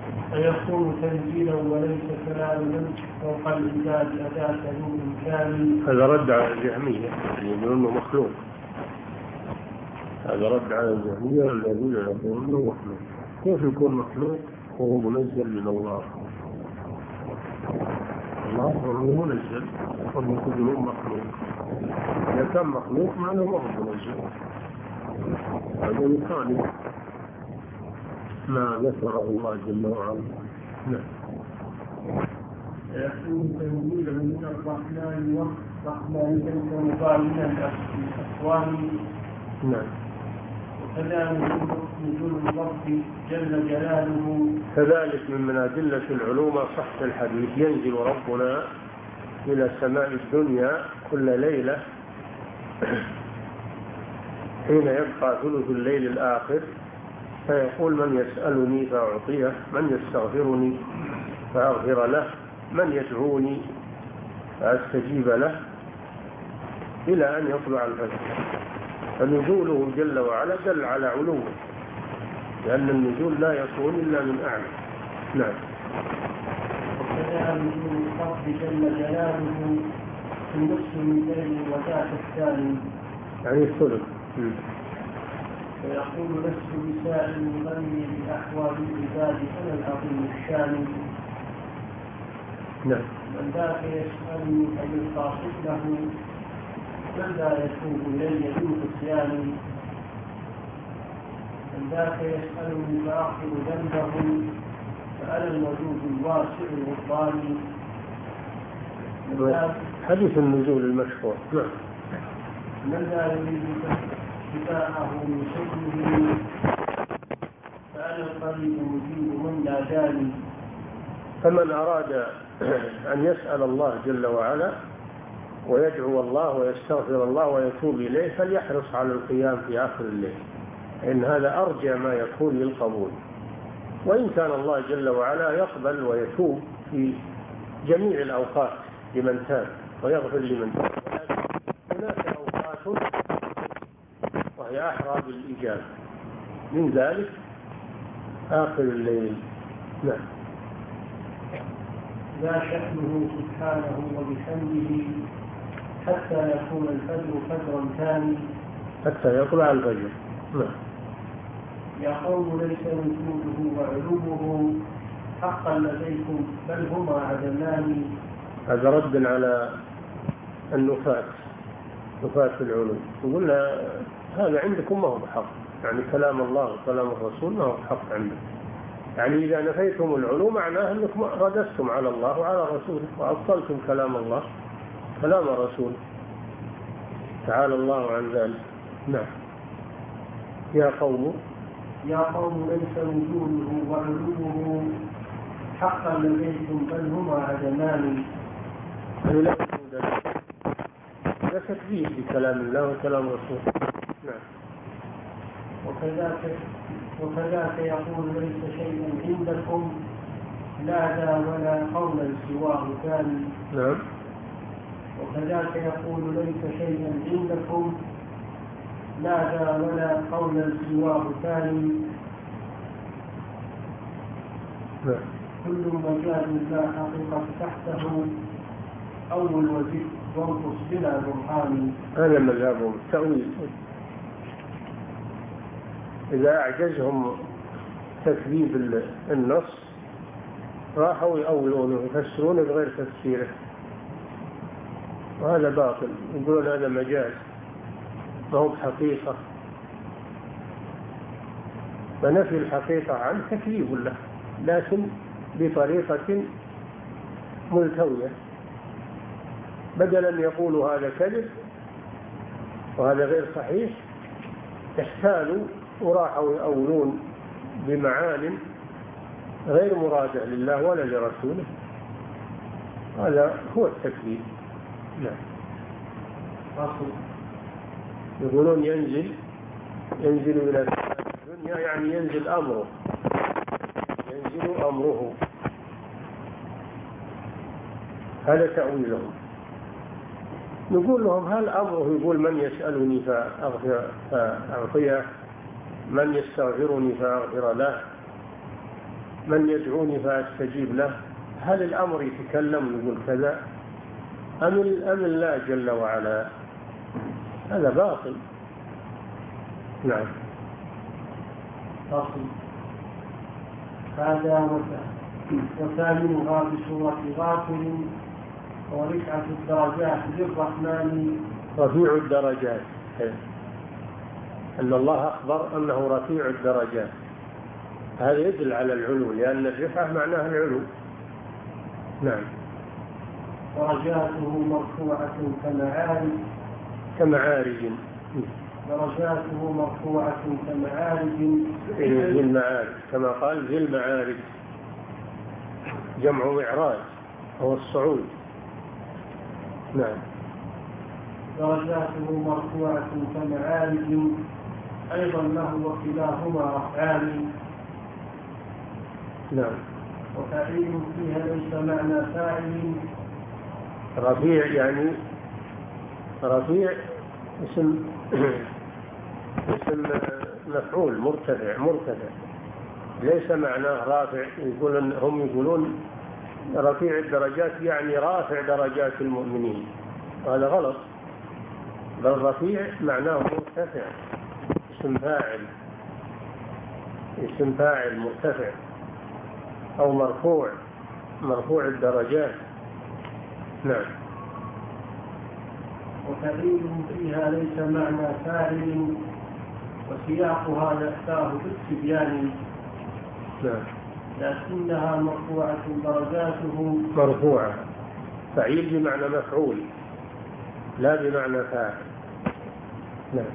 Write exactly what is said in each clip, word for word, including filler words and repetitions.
فيكون تنزيلا وليس كلاما فوق العباد أداة ذو إمكان. هذا رد على الجهمية الذين يقولون إنه مخلوق. هذا رد على الجهمية الذين يقولون إنه مخلوق. كيف يكون مخلوق وهو منزل من الله؟ الله هو منزل وهم يقولون مخلوق. إذا كان مخلوق معناه ما هو منزل. هذا يخالف ما ذكره الله جل وعلا. نعم. يكون تنزيلا من الرحمن والرحمن ليس مبالغا بالأكوان. نعم. وكذلك نزول الرب جل جلاله. كذلك من أدلة العلوم صح الحديث ينزل ربنا إلى سماء الدنيا كل ليلة حين يبقى ثلث الليل الآخر فيقول من يسألني فأعطيه، من يستغفرني فأغفر له، من يدعوني فأستجيب له، إلى أن يطلع الفجر. فنزوله جل وعلا دل على علوه، لأن النزول لا يكون إلا من أعلى. نعم. وكذلك نزول الرب جل جلاله في نصف من الليل وذاك الثاني، يعني الثلث. ويقول لست بسائل يغني بأحوال العباد أنا العظيم الشان. نعم. من ذاك يسألني فيقاصد له من لا يتوب إلي بالعصيان. من ذاك يسألني فأغفر ذنبه فأنا الوجود الواسع الغفران. حديث النزول المشهور. نعم. من لا يريد شفاءه من شكله فأنا القريب مجيب من لا جاني. فمن أراد أن يسأل الله جل وعلا ويدعو الله ويستغفر الله ويتوب إليه فليحرص على القيام في آخر الليل، إن هذا أرجى ما يكون للقبول. وإن كان الله جل وعلا يقبل ويتوب في جميع الأوقات لمن تاب ويغفر لمن تاب، هناك أوقات وهي أحرى بالإجابة، من ذلك آخر الليل. نعم. لا شأنه سبحانه وبحمده حتى يكون الفجر فجرا ثاني، حتى يطلع الفجر. نعم. يا قوم ليس وجوده وعلومه حقا لديكم بل هما عدمان. هذا رد على النفاة، نفاة العلوم. يقولنا هذا عندكم ما هو بحق، يعني كلام الله وكلام الرسول ما هو بحق عندكم. يعني إذا نفيتم العلوم معناه أنكم ردستم على الله وعلى رسوله وأبطلتم كلام الله كلام رسوله تعالى الله عن ذلك. نعم. يا قوم يا قوم ليس وجوده وعلومه حقا لديكم بل هما عدمان. يعني لا وجود لا تكذيب بكلام الله وكلام رسوله. نعم. وكذاك وكذاك يقول ليس شيء عندكم لا ذا ولا قولا سواه ثاني. نعم. وكذاك يقول ليس شيء عندكم لا ذا ولا قولا سواه ثاني. نعم. كل مجال لا حقيقة تحته أول وزيد وانقص بلا برهان. هذا مذهبهم التأويل. إذا أعجزهم تكذيب النص راحوا يأولونه ويفسرونه بغير تفسيره، وهذا باطل. يقولون هذا مجاز ما هو بحقيقة، فنفي الحقيقة عنه تكذيب له، لكن بطريقة ملتوية. بدلا أن يقولوا هذا كذب وهذا غير صحيح احتالوا وراحوا يأولون بمعان غير مرادة لله ولا لرسوله. هذا هو التكذيب. نعم. يقولون ينزل ينزل إلى الدنيا يعني ينزل أمره، ينزل أمره، هذا تأويلهم. نقول لهم هل أمره يقول من يسألني فأعطيه، من يستغفرني فأغفر له، من يدعوني فأستجيب له، هل الأمر يتكلم يقول كذا أم أم الله جل وعلا؟ هذا باطل. نعم. باطل. هذا وثامنها بسورة غافر ورفعة الدرجات للرحمن. رفيع الدرجات، أن الله أخبر أنه رفيع الدرجات، هذا يدل على العلو، لأن الرفعة معناها العلو. نعم. درجاته مرفوعة كمعارج كمعارج درجاته مرفوعة كمعارج ذي المعارج، كما قال ذي المعارج جمع معراج هو الصعود. نعم. درجاته مرفوعة كمعارج أيضا له وكلاهما رفعان. نعم. وفعيل فيها ليس معنى فاعل. رفيع يعني رفيع اسم اسم مفعول مرتفع مرتفع ليس معناه رافع. يقولون هم يقولون رفيع الدرجات يعني رافع درجات المؤمنين، هذا غلط، بل رفيع معناه مرتفع، اسم فاعل اسم فاعل مرتفع أو مرفوع مرفوع الدرجات. نعم. وفعيل فيها ليس معنى فاعل وسياقها يأتاه بالتبيان. نعم. لكنها مرفوعة درجاته. مرفوعة، فعيل بمعنى مفعول لا بمعنى فاعل. نعم.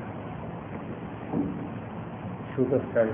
شوف الثاني.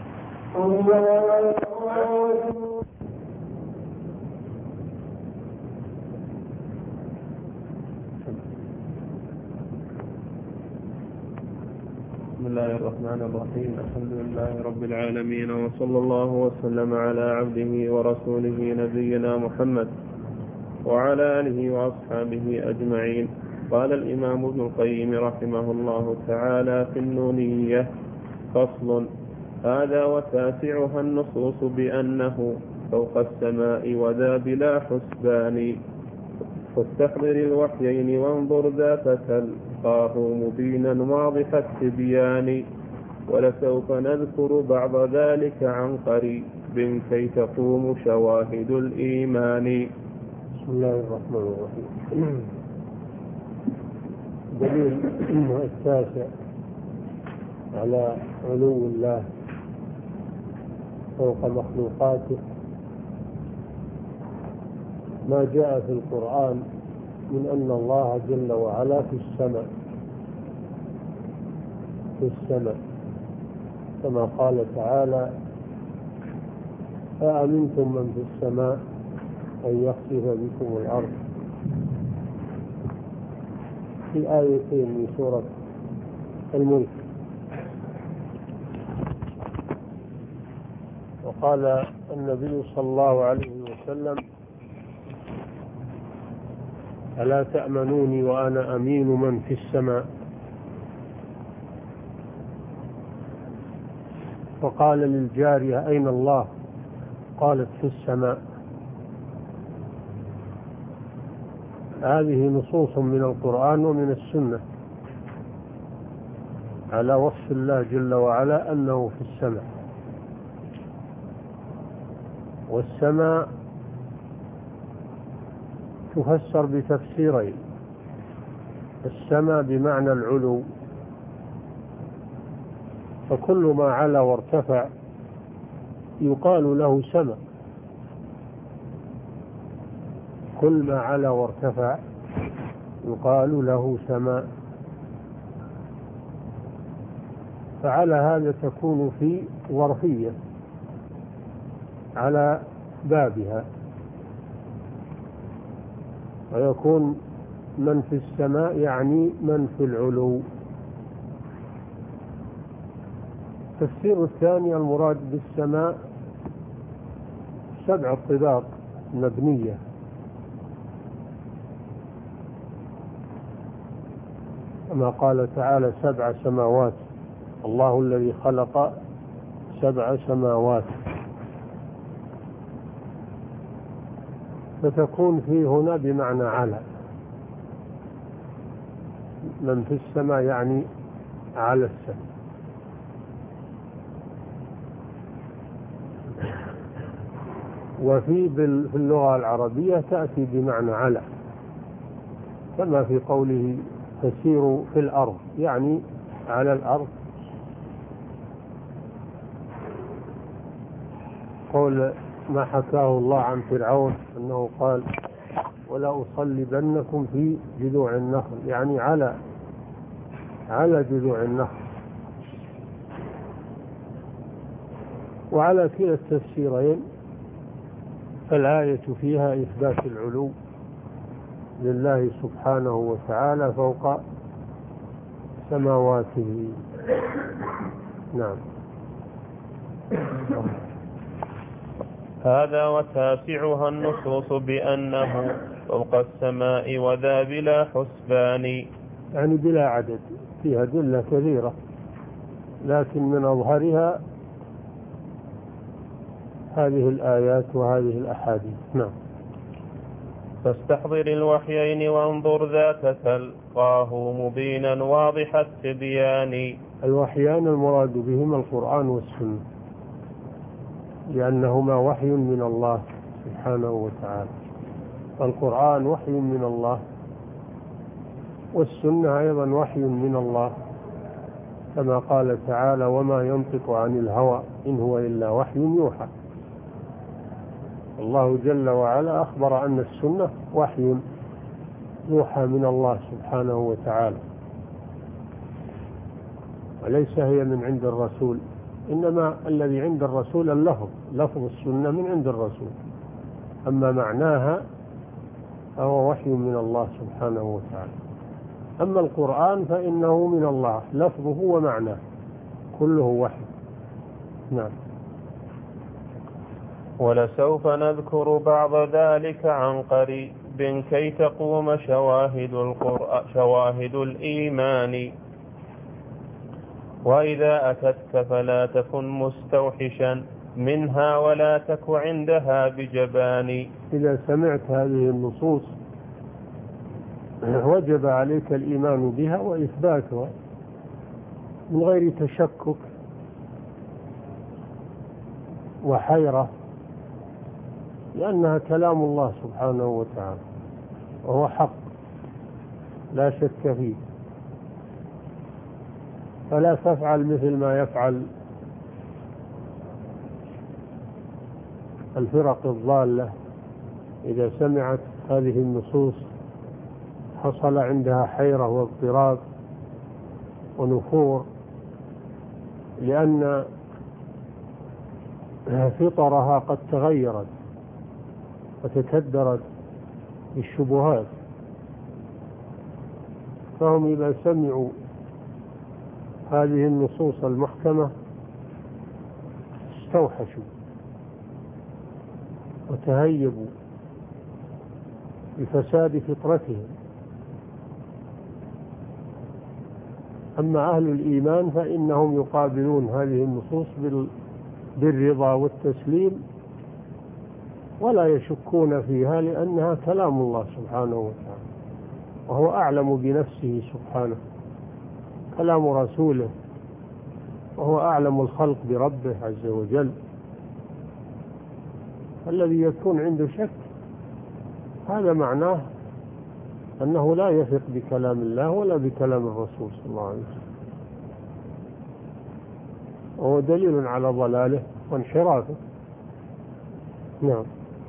بسم الله الرحمن الرحيم. الحمد لله رب العالمين، وصلى الله وسلم على عبده ورسوله نبينا محمد وعلى آله وأصحابه أجمعين. قال الإمام ابن القيم رحمه الله تعالى في النونية: فصل. هذا وتاسعها النصوص بأنه فوق السماء وذا بلا حسبان، فاستحضر الوحيين وانظر ذات تلقاه مبينا واضح التبيان، ولسوف نذكر بعض ذلك عن قريب كي تقوم شواهد الإيمان. بسم الله الرحمن الرحيم. دليل التاسع على علو الله فوق مخلوقاته ما جاء في القرآن من أن الله جل وعلا في السماء في السماء كما قال تعالى: أأمنتم من في السماء أن يخسف بكم الأرض، في آيتين من سورة الملك. وقال النبي صلى الله عليه وسلم: ألا تأمنوني وأنا أمين من في السماء؟ فقال للجارية: أين الله؟ قالت: في السماء. هذه نصوص من القرآن ومن السنة على وصف الله جل وعلا أنه في السماء. والسماء تفسر بتفسيرين: السماء بمعنى العلو، فكل ما علا وارتفع يقال له سماء، كل ما علا وارتفع يقال له سماء. فعلى هذا تكون في ظرفية على بابها، ويكون من في السماء يعني من في العلو. التفسير الثاني: المراد بالسماء سبع طباق مبنية، كما قال تعالى: سبع سماوات، الله الذي خلق سبع سماوات. فتكون في هنا بمعنى على، من في السماء يعني على السماء. وفي في اللغة العربية تأتي بمعنى على، كما في قوله تسير في الأرض يعني على الأرض. قول ما حكاه الله عن فرعون أنه قال ولا أصلبنكم في جذوع النخل، يعني على على جذوع النخل. وعلى كلا التفسيرين فالآية فيها إثبات العلو لله سبحانه وتعالى فوق سماواته. نعم. هذا وتاسعها النصوص بأنه فوق السماء وذا بلا حسبان، يعني بلا عدد، فيها أدلة كثيرة لكن من أظهرها هذه الآيات وهذه الأحاديث. نعم. فاستحضر الوحيين وانظر ذاك تلقاه مبينا واضح التبيان. الوحيان المراد بهما القرآن والسنة، لأنهما وحي من الله سبحانه وتعالى. القرآن وحي من الله، والسنة أيضا وحي من الله، كما قال تعالى وما ينطق عن الهوى إن هو إلا وحي يوحى. الله جل وعلا أخبر أن السنة وحي يوحى من الله سبحانه وتعالى، وليس هي من عند الرسول، إنما الذي عند الرسول اللفظ، لفظ السنة من عند الرسول، أما معناها فهو وحي من الله سبحانه وتعالى. أما القرآن فإنه من الله، لفظه ومعناه كله وحي. نعم. ولسوف نذكر بعض ذلك عن قريب كي تقوم شواهد القرآن شواهد الإيمان. وإذا أتتك فلا تكن مستوحشا منها ولا تك عندها بجبان. إذا سمعت هذه النصوص وجب عليك الإيمان بها وإثباتها من غير تشكك وحيرة، لأنها كلام الله سبحانه وتعالى وهو حق لا شك فيه. فلا تفعل مثل ما يفعل الفرق الضالة، إذا سمعت هذه النصوص حصل عندها حيرة واضطراب ونفور، لأن فطرها قد تغيرت وتكدرت بالشبهات. فهم إذا سمعوا هذه النصوص المحكمة استوحشوا وتهيبوا بفساد فطرتهم. أما أهل الإيمان فإنهم يقابلون هذه النصوص بالرضا والتسليم ولا يشكون فيها، لأنها كلام الله سبحانه وتعالى وهو أعلم بنفسه سبحانه، كلام رسوله وهو أعلم الخلق بربه عز وجل. الذي يكون عنده شك هذا معناه أنه لا يثق بكلام الله ولا بكلام الرسول صلى الله عليه وسلم، وهو دليل على ضلاله وانحرافه. نعم.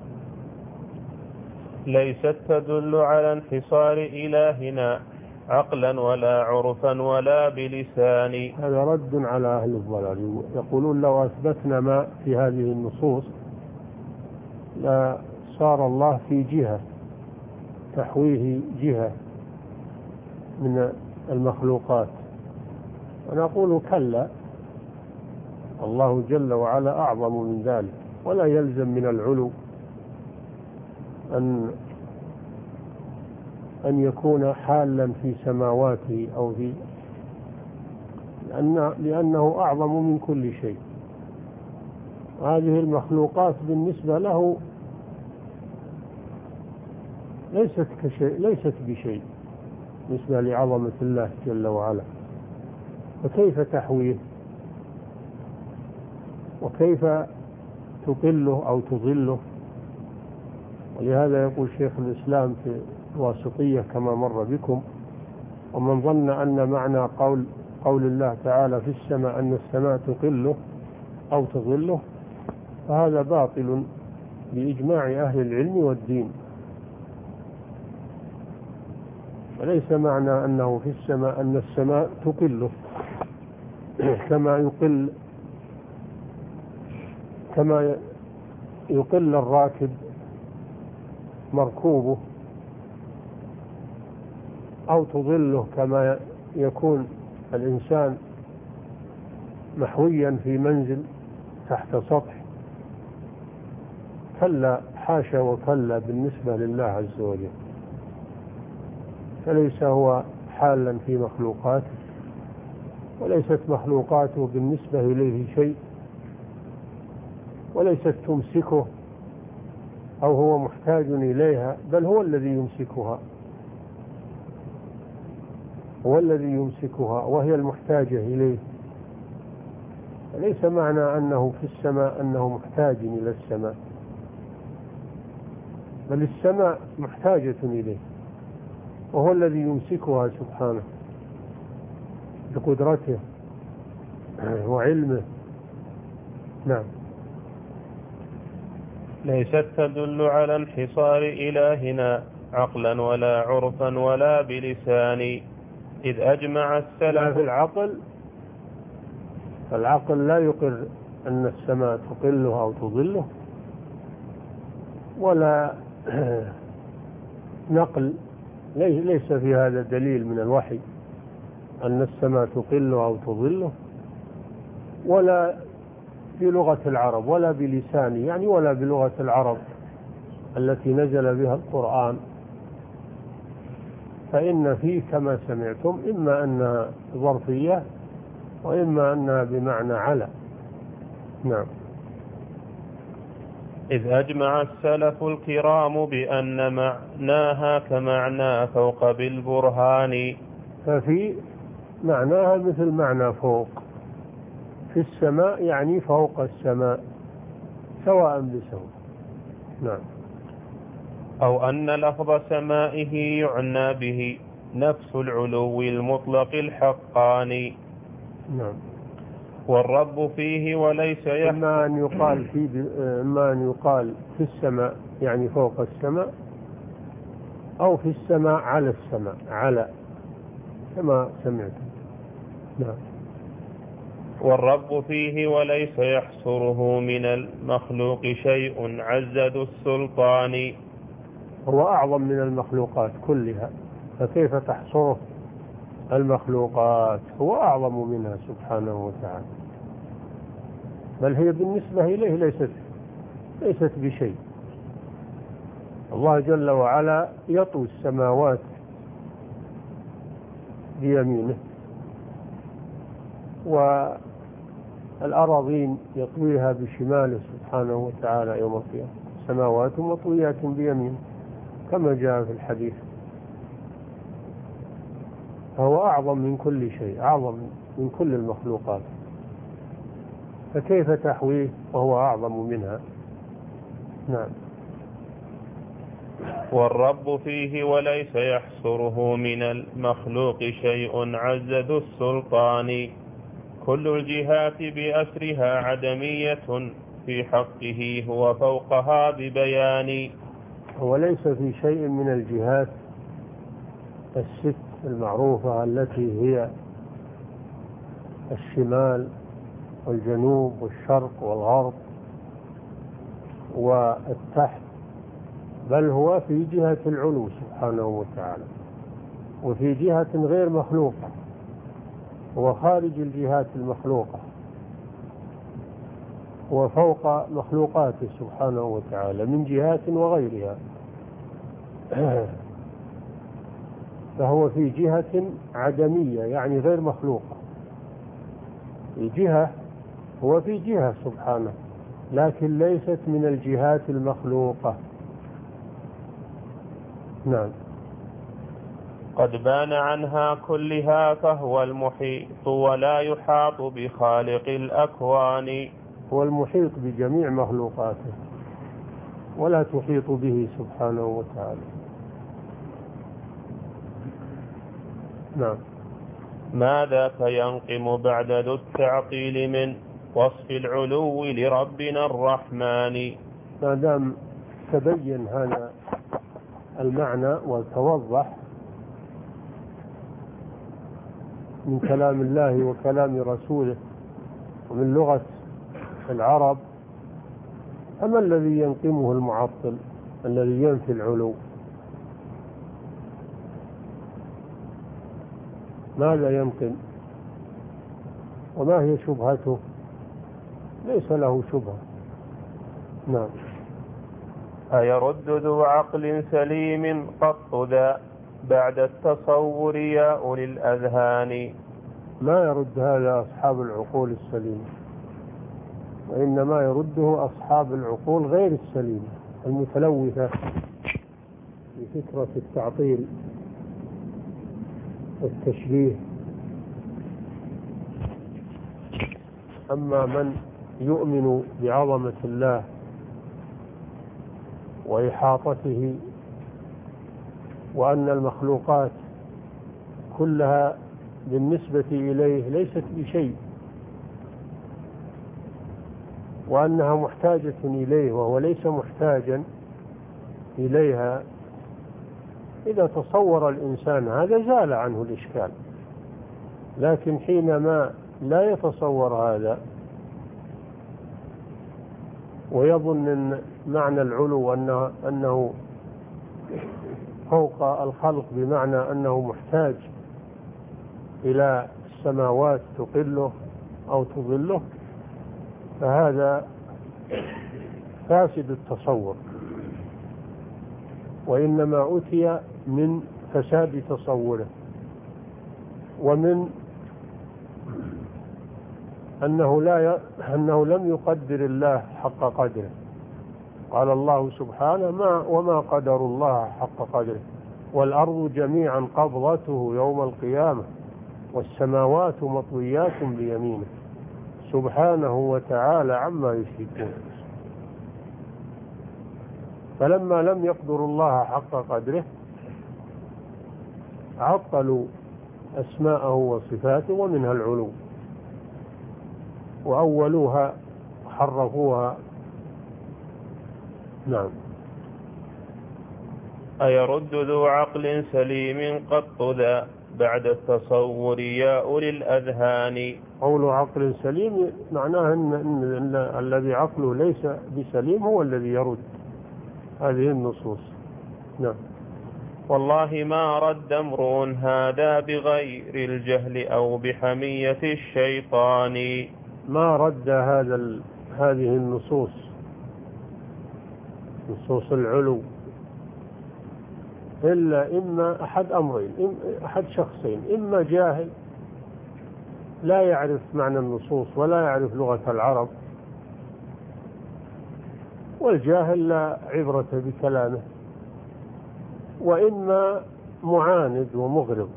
ليست تدل على انحصار إلهنا عقلا ولا عرفا ولا بلسان. هذا رد على أهل الضلال، يقولون لو أثبتنا ما في هذه النصوص لا صار الله في جهة تحويه جهة من المخلوقات، ونقول كلا، الله جل وعلا أعظم من ذلك، ولا يلزم من العلو أن أن يكون حالا في سماواته أو في لأن لأنه أعظم من كل شيء. هذه المخلوقات بالنسبة له ليست كشيء، ليست بشيء بالنسبة لعظمة الله جل وعلا. فكيف تحويه وكيف تقله أو تضله؟ ولهذا يقول شيخ الإسلام في الواسطية كما مر بكم: ومن ظن أن معنى قول قول الله تعالى في السماء أن السماء تقله أو تظله فهذا باطل بإجماع أهل العلم والدين. وليس معنى أنه في السماء أن السماء تقله كما يقل كما يقل الراكب مركوبه، أو تظله كما يكون الإنسان محويا في منزل تحت سطح. كلا، حاشا وكلا بالنسبة لله عز وجل. فليس هو حالا في مخلوقاته، وليست مخلوقاته بالنسبة إليه شيء، وليست تمسكه أو هو محتاج إليها، بل هو الذي يمسكها، هو الذي يمسكها وهي المحتاجة إليه. ليس معنى أنه في السماء أنه محتاج إلى السماء، بل السماء محتاجة إليه، وهو الذي يمسكها سبحانه بقدرته وعلمه. نعم. ليست تدل على انحصار إلهنا عقلا ولا عرفا ولا بلسان، إذ أجمع السلف في العقل. العقل لا يقر أن السماء تقله أو تظله، ولا نقل، ليس في هذا دليل من الوحي أن السماء تقله أو تظله، ولا بلغة العرب ولا بلسانه، يعني ولا بلغة العرب التي نزل بها القرآن. فإن فيه كما سمعتم إما أنها ظرفية وإما أنها بمعنى على. نعم. إذ أجمع السلف الكرام بأن معناها كمعنى فوق بالبرهان. ففي معناها مثل معنى فوق، في السماء يعني فوق السماء سواء بسواء. نعم. أو أن لفظ سمائه يعنى به نفس العلو المطلق الحقاني. نعم. والرب فيه وليس يحكم. إما أن يقال في إما أن يقال في السماء يعني فوق السماء، أو في السماء على السماء على كما سمعت. نعم. والرب فيه وليس يحصره من المخلوق شيء عز ذو السلطان. هو أعظم من المخلوقات كلها، فكيف تحصره المخلوقات؟ هو أعظم منها سبحانه وتعالى، بل هي بالنسبة إليه ليست ليست بشيء. الله جل وعلا يطوي السماوات بيمينه، والأراضين يطويها بشماله سبحانه وتعالى يوم القيامة. سماوات مطويات بيمينه كما جاء في الحديث. فهو أعظم من كل شيء، أعظم من كل المخلوقات، فكيف تحويه وهو أعظم منها؟ نعم. والرب فيه وليس يحصره من المخلوق شيء عز ذو السلطان. كل الجهات بأسرها عدمية في حقه هو فوقها ببيان. وليس في شيء من الجهات الست المعروفة التي هي الشمال والجنوب والشرق والغرب والتحت، بل هو في جهة العلو سبحانه وتعالى، وفي جهة غير مخلوقة، هو خارج الجهات المخلوقة، وفوق مخلوقاته سبحانه وتعالى من جهات وغيرها. فهو في جهة عدمية يعني غير مخلوقة. الجهة هو في جهة سبحانه، لكن ليست من الجهات المخلوقة. نعم. قد بان عنها كلها فهو المحيط ولا يحاط بخالق الأكوان. هو المحيط بجميع مخلوقاته ولا تحيط به سبحانه وتعالى. نعم. ماذا فينقم بعد ذو التعطيل من وصف العلو لربنا الرحمن. ما دام تبين هذا المعنى وتوضح من كلام الله وكلام رسوله ومن لغة العرب، أما الذي ينقمه المعطل الذي ينفي العلو؟ ماذا ينقم وما هي شبهته؟ ليس له شبهة. نعم. أيرد ذو عقل سليم قط ذا بعد التصور يا أولي الأذهان. ما يرد هذا أصحاب العقول السليمة، وإنما يرده أصحاب العقول غير السليمة المتلوثة في فكرة التعطيل والتشبيه. أما من يؤمن بعظمة الله وإحاطته وأن المخلوقات كلها بالنسبة إليه ليست بشيء وأنها محتاجة إليه وهو ليس محتاجا إليها، إذا تصور الإنسان هذا زال عنه الإشكال. لكن حينما لا يتصور هذا ويظن أن معنى العلو أنه, أنه فوق الخلق بمعنى أنه محتاج إلى السماوات تقله أو تظله، فهذا فاسد التصور، وإنما أتي من فساد تصوره ومن أنه, لا ي... أنه لم يقدر الله حق قدره. قال الله سبحانه ما وما قدر الله حق قدره والأرض جميعا قبضته يوم القيامة والسماوات مطويات بيمينه سبحانه وتعالى عما يشركون. فلما لم يقدروا الله حق قدره عطلوا أسماءه وصفاته ومنها العلو، وأولوها حرفوها. نعم. أيرد ذو عقل سليم قط ذا بعد التصور يا أولي الأذهان. قول عقل سليم معناه أن, إن, إن الذي عقله ليس بسليم هو الذي يرد هذه النصوص. نعم. والله ما رد امرؤ هذا بغير الجهل أو بحمية الشيطان. ما رد هذا هذه النصوص نصوص العلو إلا إما أحد أمرين، أحد شخصين، إما جاهل لا يعرف معنى النصوص ولا يعرف لغة العرب، والجاهل لا عبرة بكلامه، وإما معاند ومغرض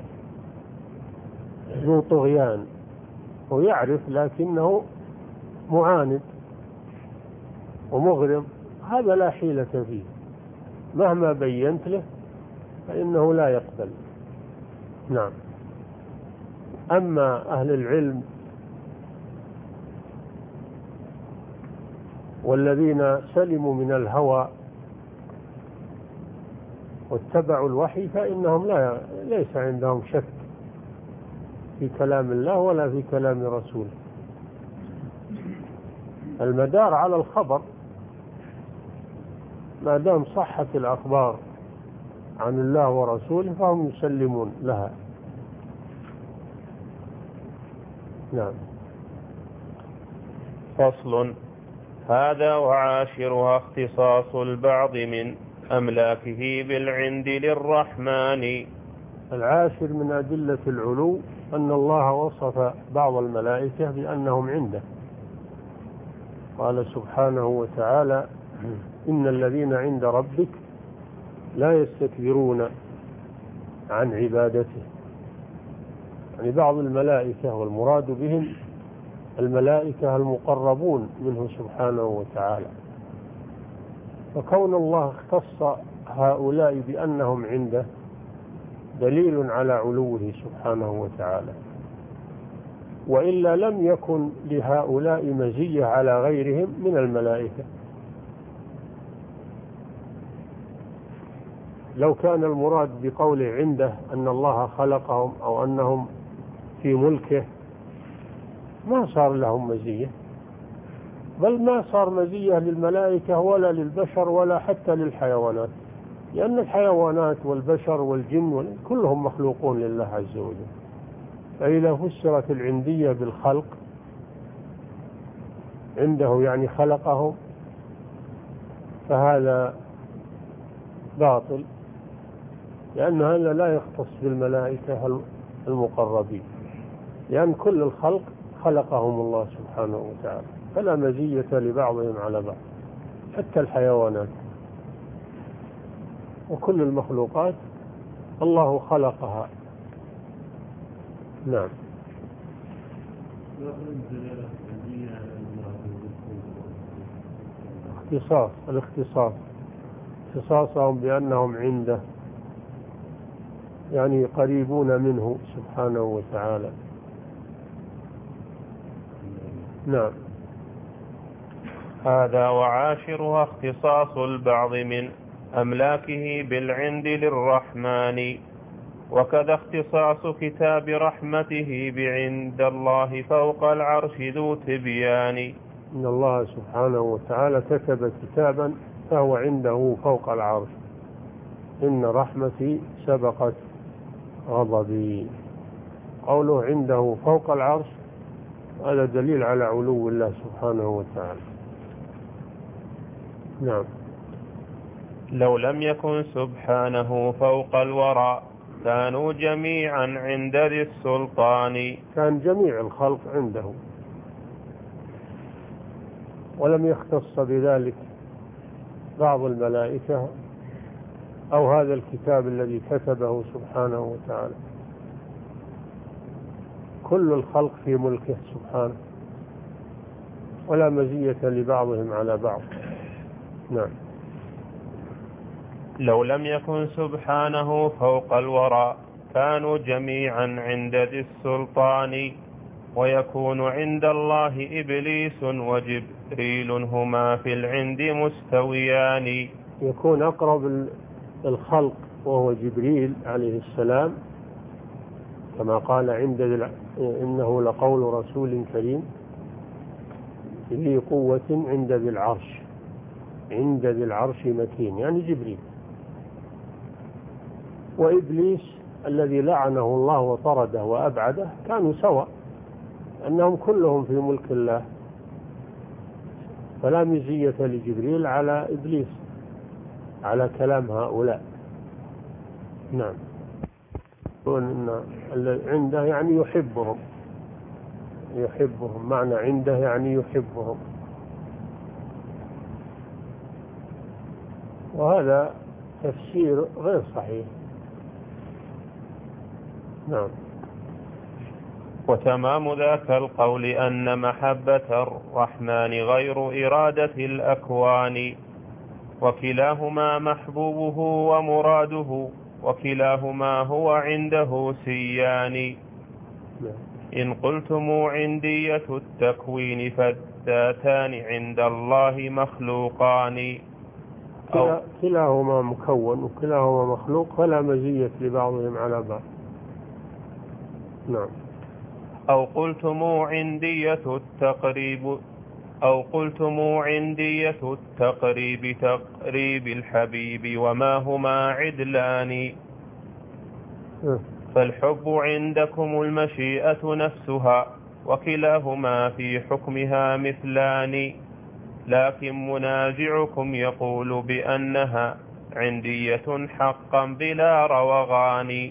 ذو طغيان ويعرف لكنه معاند ومغرض، هذا لا حيلة فيه مهما بينت له فإنه لا يقبل. نعم. أما أهل العلم والذين سلموا من الهوى واتبعوا الوحي فإنهم لا ليس عندهم شك في كلام الله ولا في كلام رسوله، المدار على الخبر، ما دام صحت الأخبار عن الله ورسوله فهم يسلمون لها. نعم. فصل. هذا وعاشرها اختصاص البعض من أملاكه بالعند للرحمن. العاشر من أدلة العلو أن الله وصف بعض الملائكة بأنهم عنده، قال سبحانه وتعالى إن الذين عند ربك لا يستكبرون عن عبادته. يعني بعض الملائكة والمراد بهم الملائكة المقربون منه سبحانه وتعالى. فكون الله اختص هؤلاء بأنهم عنده دليل على علوه سبحانه وتعالى، وإلا لم يكن لهؤلاء مزية على غيرهم من الملائكة. لو كان المراد بقوله عنده أن الله خلقهم أو أنهم في ملكه ما صار لهم مزية، بل ما صار مزية للملائكة ولا للبشر ولا حتى للحيوانات، لأن الحيوانات والبشر والجن كلهم مخلوقون لله عز وجل. فإذا فسرت العندية بالخلق عنده يعني خلقهم فهذا باطل، لأن هذا لا يختص بالملائكة المقربين، لأن كل الخلق خلقهم الله سبحانه وتعالى، فلا مزية لبعضهم على بعض، حتى الحيوانات وكل المخلوقات الله خلقها. نعم. اختصاص الاختصاص اختصاصهم بأنهم عنده يعني قريبون منه سبحانه وتعالى. نعم. هذا وعاشرها اختصاص البعض من أملاكه بالعند للرحمن، وكذا اختصاص كتاب رحمته بعند الله فوق العرش ذو تبيان. إن الله سبحانه وتعالى كتب كتابا فهو عنده فوق العرش، إن رحمتي سبقت غضبي. قوله عنده فوق العرش هذا دليل على علو الله سبحانه وتعالى. نعم. لو لم يكن سبحانه فوق الورى كانوا جميعا عند ذي السلطان. كان جميع الخلق عنده، ولم يختص بذلك بعض الملائكة أو هذا الكتاب الذي كتبه سبحانه وتعالى. كل الخلق في ملكه سبحانه، ولا مزية لبعضهم على بعض. نعم. لو لم يكن سبحانه فوق الورى كانوا جميعا عند ذي السلطان، ويكون عند الله إبليس وجبريل هما في العند مستويان. يكون أقرب الخلق وهو جبريل عليه السلام، كما قال عند إنه لقول رسول كريم ذي قوة عند ذي العرش، عند ذي العرش مكين، يعني جبريل. وإبليس الذي لعنه الله وطرده وأبعده كانوا سواء، أنهم كلهم في ملك الله، فلا مزية لجبريل على إبليس على كلام هؤلاء. نعم. إن عنده يعني يحبهم، يحبهم معنى عنده يعني يحبهم، وهذا تفسير غير صحيح. نعم. وتمام ذاك القول أن محبة الرحمن غير إرادة الأكوان، وكلاهما محبوبه ومراده، وكلاهما هو عنده سيان. إن قلتم عندية التكوين فالذاتان عند الله مخلوقان. كلاهما مكون وكلاهما مخلوق، فلا مزية لبعضهم على بعض. نعم. أو قلتم عندية التقريب أو قلتم عندية التقريب تقريب الحبيب وما هما عدلان. فالحب عندكم المشيئة نفسها، وكلاهما في حكمها مثلان، لكن منازعكم يقول بأنها عندية حقا بلا روغان،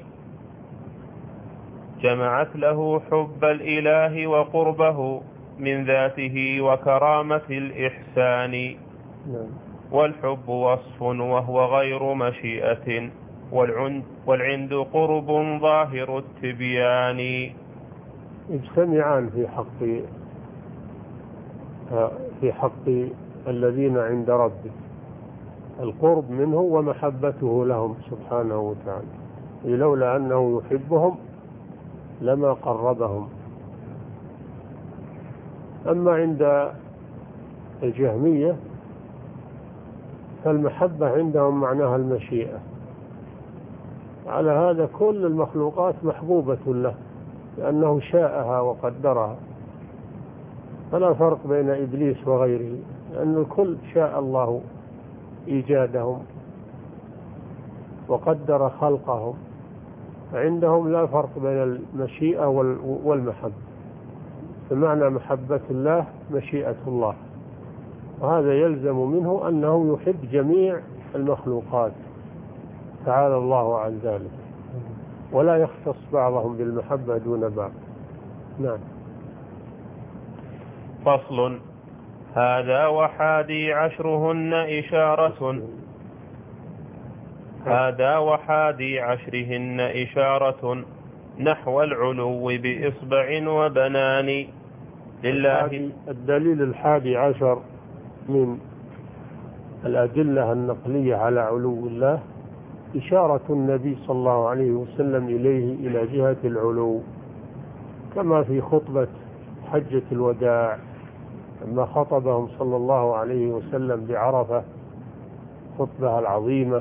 جمعت له حب الإله وقربه من ذاته وكرامة الإحسان. والحب وصف وهو غير مشيئة، والعند قرب ظاهر التبيان. يجتمعان في حق في حق الذين عند ربه، القرب منه ومحبته لهم سبحانه وتعالى، لولا أنه يحبهم لما قربهم. أما عند الجهمية فالمحبة عندهم معناها المشيئة، على هذا كل المخلوقات محبوبة له لأنه شاءها وقدرها، فلا فرق بين إبليس وغيره، لأن الكل شاء الله إيجادهم وقدر خلقهم، فعندهم لا فرق بين المشيئة والمحبة. فمعنى محبة الله مشيئة الله، وهذا يلزم منه أنه يحب جميع المخلوقات تعالى الله عن ذلك، ولا يختص بعضهم بالمحبة دون بعض. نعم. فصل. هذا وحادي عشرهن إشارة هذا وحادي عشرهن إشارة نحو العلو بإصبع وبنان لله. الدليل الحادي عشر من الأدلة النقلية على علو الله إشارة النبي صلى الله عليه وسلم إليه إلى جهة العلو، كما في خطبة حجة الوداع لما خطبهم صلى الله عليه وسلم بعرفة خطبة العظيمة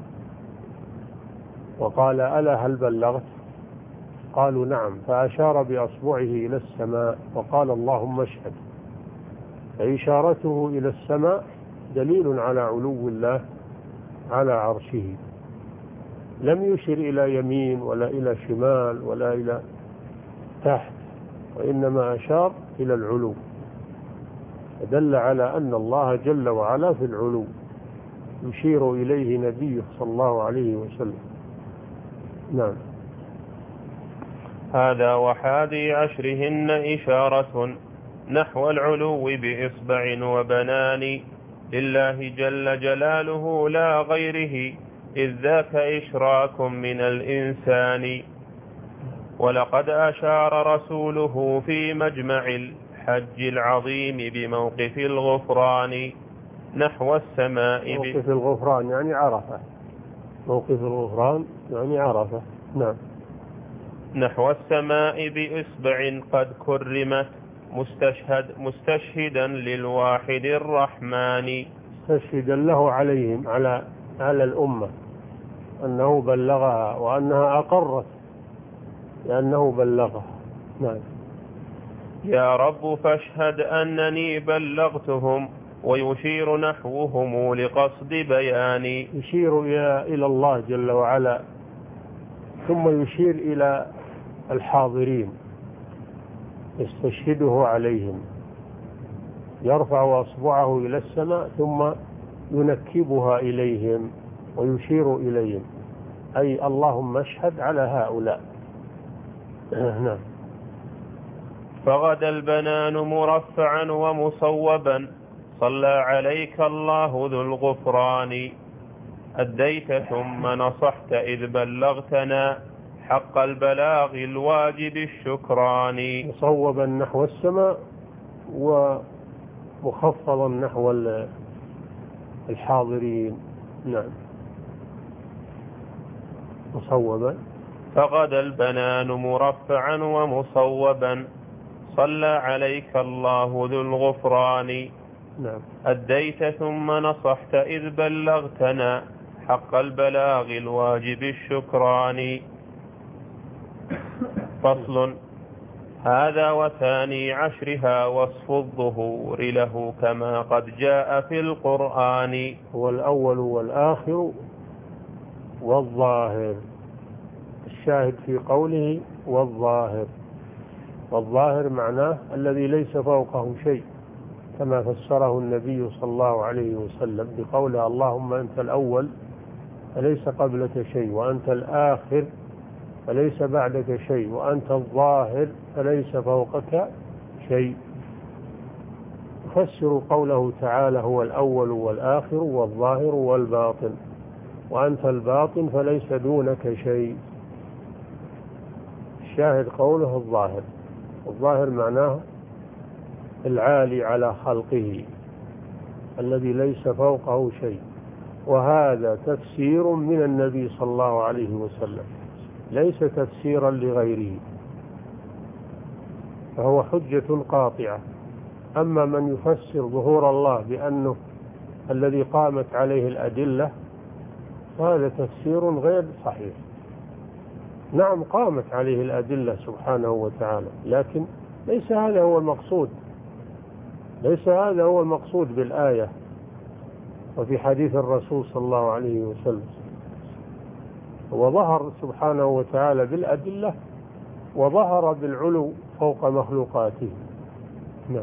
وقال: ألا هل بلغت؟ قالوا: نعم. فأشار بأصبعه إلى السماء وقال: اللهم اشهد. فإشارته إلى السماء دليل على علو الله على عرشه، لم يشر إلى يمين ولا إلى شمال ولا إلى تحت، وإنما أشار إلى العلو، دل على أن الله جل وعلا في العلو يشير إليه نبيه صلى الله عليه وسلم. نعم. هذا وحادي عشرهن إشارة نحو العلو بإصبع وبنان لله جل جلاله لا غيره، إذ ذاك إشراك من الإنسان. ولقد أشار رسوله في مجمع الحج العظيم بموقف الغفران نحو السماء. موقف الغفران يعني عرفة. موقف الغفران يعني عرفة. نعم. نحو السماء بإصبع قد كرمت مستشهد مستشهدا للواحد الرحمن. مستشهدا له عليهم، على على الأمة، أنه بلغها وأنها أقرت لأنه بلغها. نعم. يا رب فاشهد أنني بلغتهم، ويشير نحوهم لقصد بياني. يشير إلى الله جل وعلا، ثم يشير إلى الحاضرين يستشهده عليهم، يرفع أصبعه إلى السماء ثم ينكبها إليهم ويشير إليهم، أي اللهم اشهد على هؤلاء. نعم. فغدا البنان مرفعا ومصوبا، صلى عليك الله ذو الغفران. أديت ثم نصحت إذ بلغتنا، حق البلاغ الواجب الشكران. مصوبا نحو السماء ومخفضا نحو الحاضرين. نعم. مصوبا. فغدا البنان مرفعا ومصوبا، صلى عليك الله ذو الغفران. نعم. أديت ثم نصحت إذ بلغتنا، حق البلاغ الواجب الشكران. فصل. هذا وثاني عشرها وصف الظهور له كما قد جاء في القرآن. هو الأول والآخر والظاهر. الشاهد في قوله والظاهر، والظاهر معناه الذي ليس فوقه شيء، كما فسره النبي صلى الله عليه وسلم بقوله: اللهم أنت الأول فليس قبلك شيء، وأنت الآخر فليس بعدك شيء، وأنت الظاهر فليس فوقك شيء. يفسر قوله تعالى هو الأول والآخر والظاهر والباطن، وأنت الباطن فليس دونك شيء. الشاهد قوله الظاهر، الظاهر معناه العالي على خلقه الذي ليس فوقه شيء، وهذا تفسير من النبي صلى الله عليه وسلم ليس تفسيرا لغيره، فهو حجة قاطعة. أما من يفسر ظهور الله بأنه الذي قامت عليه الأدلة فهذا تفسير غير صحيح. نعم قامت عليه الأدلة سبحانه وتعالى، لكن ليس هذا هو المقصود، ليس هذا هو المقصود بالآية وفي حديث الرسول صلى الله عليه وسلم. وظهر سبحانه وتعالى بالأدلة وظهر بالعلو فوق مخلوقاته. نعم.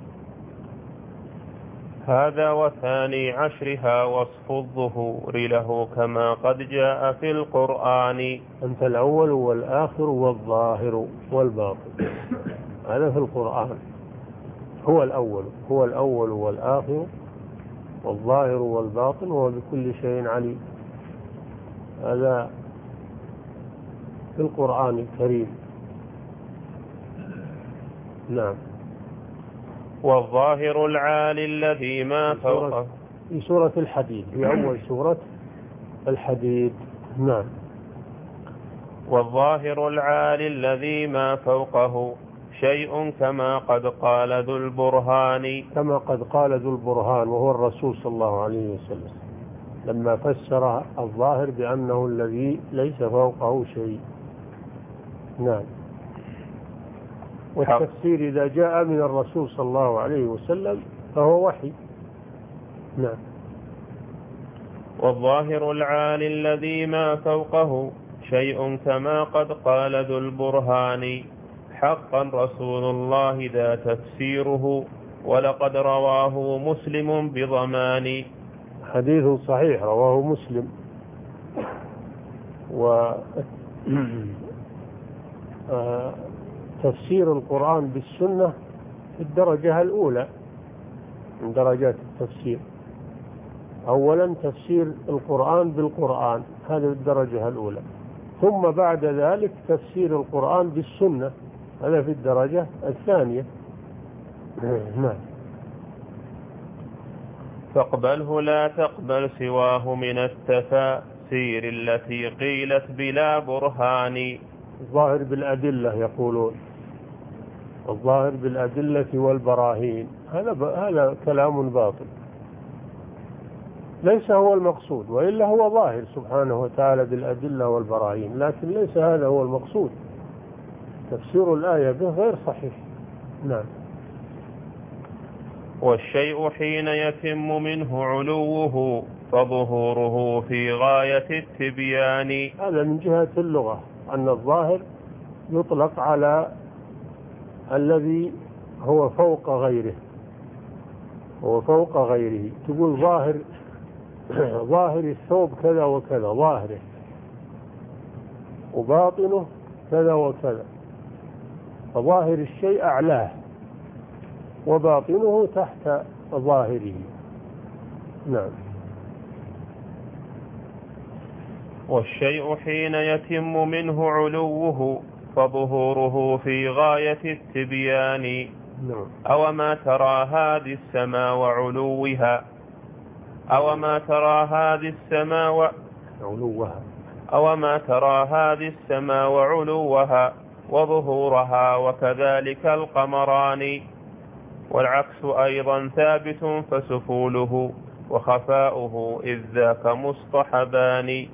هذا وثاني عشرها وصف الظهور له كما قد جاء في القرآن. أنت الأول والآخر والظاهر والباطن، هذا في القرآن. هو الأول هو الأول والآخر والظاهر والباطن وهو بكل شيء عليم، هذا في القرآن الكريم. نعم. والظاهر العالي الذي ما فوقه. في سورة الحديد، في أول سورة الحديد. نعم. والظاهر العالي الذي ما فوقه شيء كما قد قال ذو البرهان. كما قد قال ذو البرهان وهو الرسول صلى الله عليه وسلم لما فسر الظاهر بأنه الذي ليس فوقه شيء. نعم. والتفسير إذا جاء من الرسول صلى الله عليه وسلم فهو وحي. نعم. والظاهر العالي الذي ما فوقه شيء كما قد قال ذو البرهان حقا رسول الله ذا تفسيره ولقد رواه مسلم بضمان. حديث صحيح رواه مسلم. و تفسير القرآن بالسنة في الدرجة الأولى من درجات التفسير. أولا تفسير القرآن بالقرآن، هذا الدرجة الأولى، ثم بعد ذلك تفسير القرآن بالسنة، هذا في الدرجة الثانية. نعم. فاقبله لا تقبل سواه من التفاسير التي قيلت بلا برهان. الظاهر بالأدلة يقولون، الظاهر بالأدلة والبراهين، هذا هذا كلام باطل، ليس هو المقصود، وإلا هو ظاهر سبحانه وتعالى بالأدلة والبراهين، لكن ليس هذا هو المقصود. تفسير الآية به غير صحيح. نعم. والشيء حين يتم منه علوه فظهوره في غاية التبيان. هذا من جهة اللغة، أن الظاهر يطلق على الذي هو فوق غيره، هو فوق غيره. تقول ظاهر ظاهر الثوب كذا وكذا ظاهره، وباطنه كذا وكذا، فظاهر الشيء أعلاه وباطنه تحت ظاهره. نعم. والشيء حين يتم منه علوه فظهوره في غاية التبيان. نعم. أو ما ترى هذه السماء وعلوها أو ما ترى هذه السماء وعلوها أو ما ترى هذه السماء وعلوها وظهورها وكذلك القمران. والعكس أيضا ثابت فسفوله وخفاؤه إذ ذاك مصطحبان.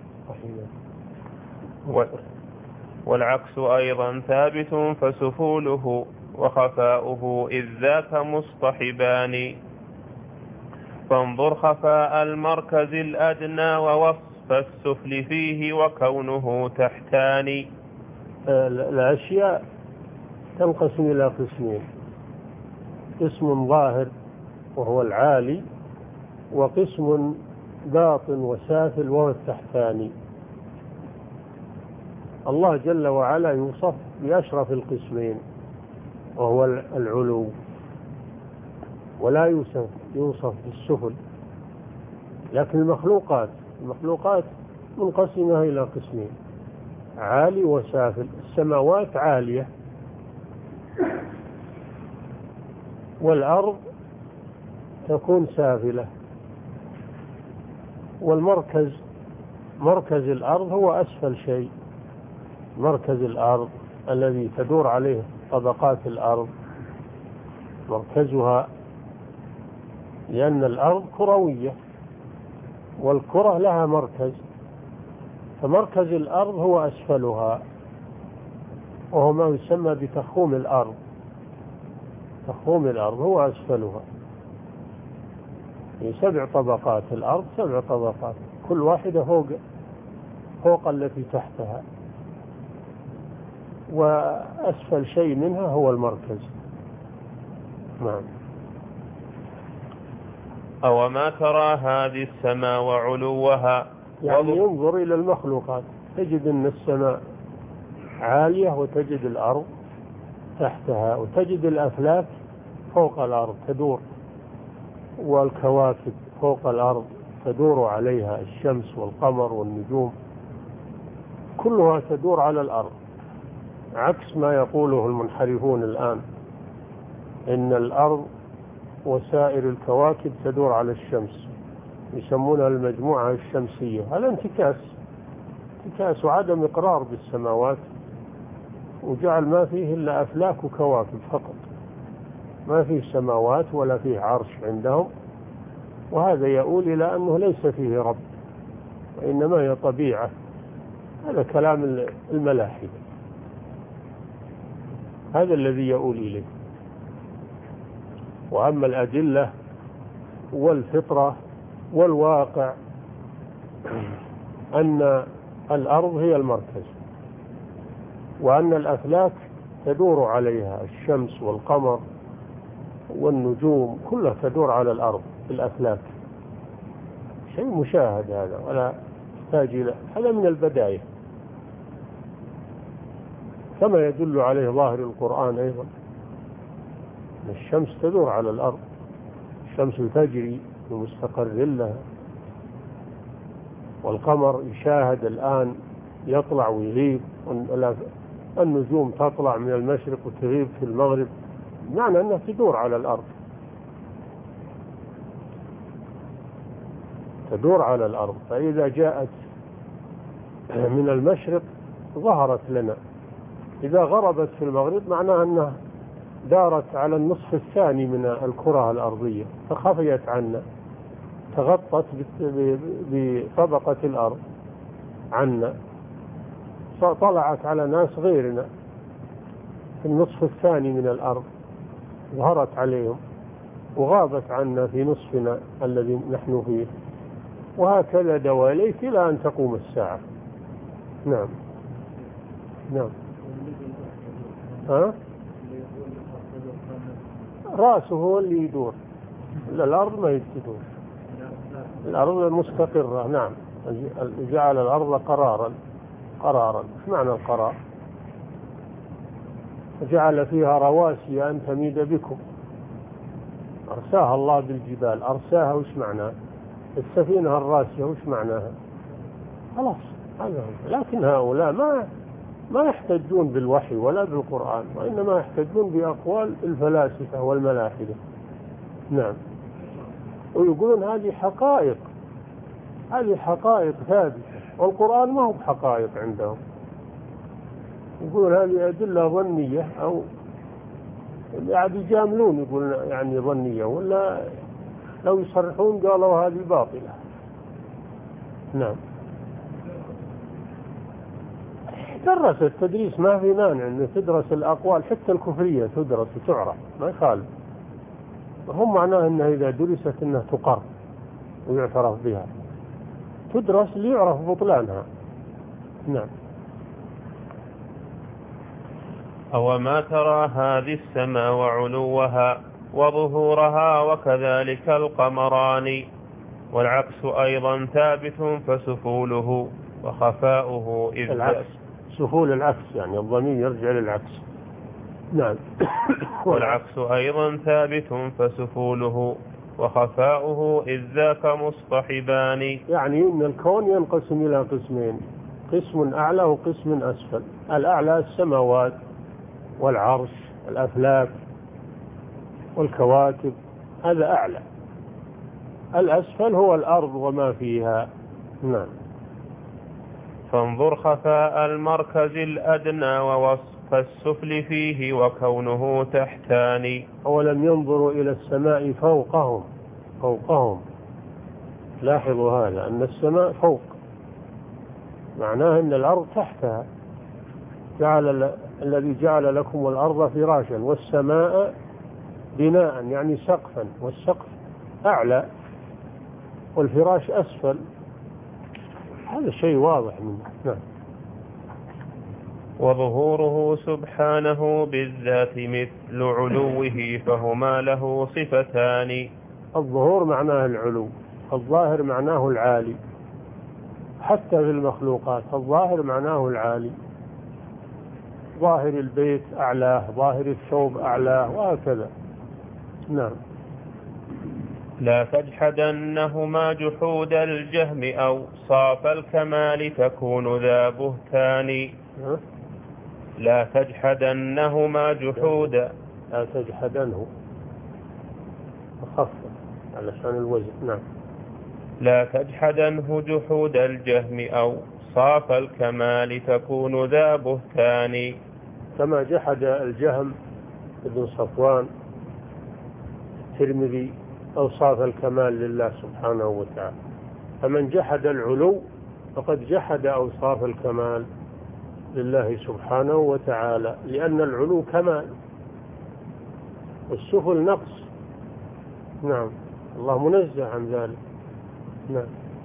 والعكس أيضا ثابت فسفوله وخفاؤه إذ ذاك مصطحبان. فانظر خفاء المركز الأدنى ووصف السفل فيه وكونه تحتان. الأشياء تنقسم إلى قسمين، قسم ظاهر وهو العالي، وقسم باطن وسافل وهو التحتاني. الله جل وعلا يوصف بأشرف القسمين وهو العلو، ولا يوصف يوصف بالسفل. لكن المخلوقات المخلوقات منقسمة إلى قسمين: عالي وسافل. السماوات عالية، والأرض تكون سافلة. والمركز مركز الأرض هو أسفل شيء. مركز الأرض الذي تدور عليه طبقات الأرض مركزها، لأن الأرض كروية والكرة لها مركز، فمركز الأرض هو أسفلها، وهو ما يسمى بتخوم الأرض. تخوم الأرض هو أسفلها. في سبع طبقات، الأرض سبع طبقات، كل واحدة فوق فوق التي تحتها، وأسفل شيء منها هو المركز. نعم. أو ما ترى هذه السماء وعلوها، يعني ينظر إلى المخلوقات تجد أن السماء عالية، وتجد الأرض تحتها، وتجد الأفلاك فوق الأرض تدور، والكواكب فوق الأرض تدور عليها، الشمس والقمر والنجوم كلها تدور على الأرض، عكس ما يقوله المنحرفون الآن إن الأرض وسائر الكواكب تدور على الشمس، يسمونها المجموعة الشمسية. هذا انتكاس انتكاس وعدم إقرار بالسماوات، وجعل ما فيه إلا أفلاك وكواكب فقط، ما فيه سماوات ولا فيه عرش عندهم. وهذا يؤول إلى أنه ليس فيه رب، وإنما هي طبيعة. هذا كلام الملاحدة، هذا الذي يؤول إليه. وأما الأدلة والفطرة والواقع أن الأرض هي المركز، وأن الأفلاك تدور عليها، الشمس والقمر والنجوم كلها تدور على الأرض. الأفلاك شيء مشاهد هذا، ولا يحتاج إلى هذا من البداية، كما يدل عليه ظاهر القرآن أيضا. الشمس تدور على الأرض، الشمس تجري بمستقر لها، والقمر يشاهد الآن يطلع ويغيب، النجوم تطلع من المشرق وتغيب في المغرب، معنى أنها تدور على الأرض، تدور على الأرض. فإذا جاءت من المشرق ظهرت لنا، إذا غربت في المغرب معناها أنها دارت على النصف الثاني من الكرة الأرضية، فخفيت عنا، تغطت بطبقة الأرض عنا، طلعت على ناس غيرنا في النصف الثاني من الأرض، ظهرت عليهم وغابت عنا في نصفنا الذي نحن فيه. وهكذا دواليك إلى أن تقوم الساعة. نعم نعم. ها؟ رأسه هو اللي يدور، الأرض ما يدور، الأرض مستقرة. نعم، جعل الأرض قرارا. قرارا، ايش معنى القرار؟ جعل فيها رواسي أن تميد بكم، أرساها الله بالجبال. أرساها وش معناها؟ السفينة الراسية وش معناها؟ خلاص هذا. لكن هؤلاء ما ما يحتجون بالوحي ولا بالقرآن، وإنما يحتجون بأقوال الفلاسفة والملاحدة. نعم. ويقولون هذه حقائق، هذه حقائق ثابتة، والقرآن ما هو بحقائق عندهم. يقولون هذه أدلة ظنية، أو يعني يجاملون، يقولون يعني ظنية، ولا لو يصرحون قالوا هذه باطلة. نعم. درس التدريس، ما في مانع أن تدرس الأقوال حتى الكفرية، تدرس وتعرف، ما يخالف. هم معناه أنها إذا درست أنها تقر ويعترف بها، تدرس ليعرف بطلانها. نعم. أو ما ترى هذه السماء وعلوها وظهورها، وكذلك القمران، والعكس أيضا ثابت، فسفوله وخفاؤه إذ العكس، سفول العكس، يعني الضمير يرجع للعكس. نعم. والعكس أيضا ثابت فسفوله وخفاؤه إذ ذاك مصطحبان. يعني إن الكون ينقسم إلى قسمين، قسم أعلى وقسم أسفل. الأعلى السماوات والعرش والأفلاك والكواكب، هذا أعلى. الأسفل هو الأرض وما فيها. نعم. فانظر خفاء المركز الأدنى ووصف السفل فيه وكونه تحتان. أولم ينظروا إلى السماء فوقهم فوقهم لاحظوا هذا، أن السماء فوق، معناه أن الأرض تحتها. جعل الذي جعل لكم الأرض فراشا والسماء بناء، يعني سقفا، والسقف أعلى والفراش أسفل. هذا شيء واضح منه. نعم. وظهوره سبحانه بالذات مثل علوه فهما له صفتان. الظهور معناه العلو، الظاهر معناه العالي. حتى في المخلوقات الظاهر معناه العالي، ظاهر البيت أعلاه، ظاهر الثوب أعلاه، وهكذا. نعم. لا تجحدنهما جحود الجهم أو صاف الكمال تكون ذا بهتان. لا تجحدنهما جحود، لا تجحدنه خفف علشان الوزن. نعم. لا تجحدنه جحود الجهم أو صاف الكمال تكون ذا بهتان. كما جحد الجهم ابن صفوان الترمذي أوصاف الكمال لله سبحانه وتعالى. فمن جحد العلو فقد جحد أوصاف الكمال لله سبحانه وتعالى، لأن العلو كمال والسفل نقص. نعم. الله منزه عن ذلك. نعم.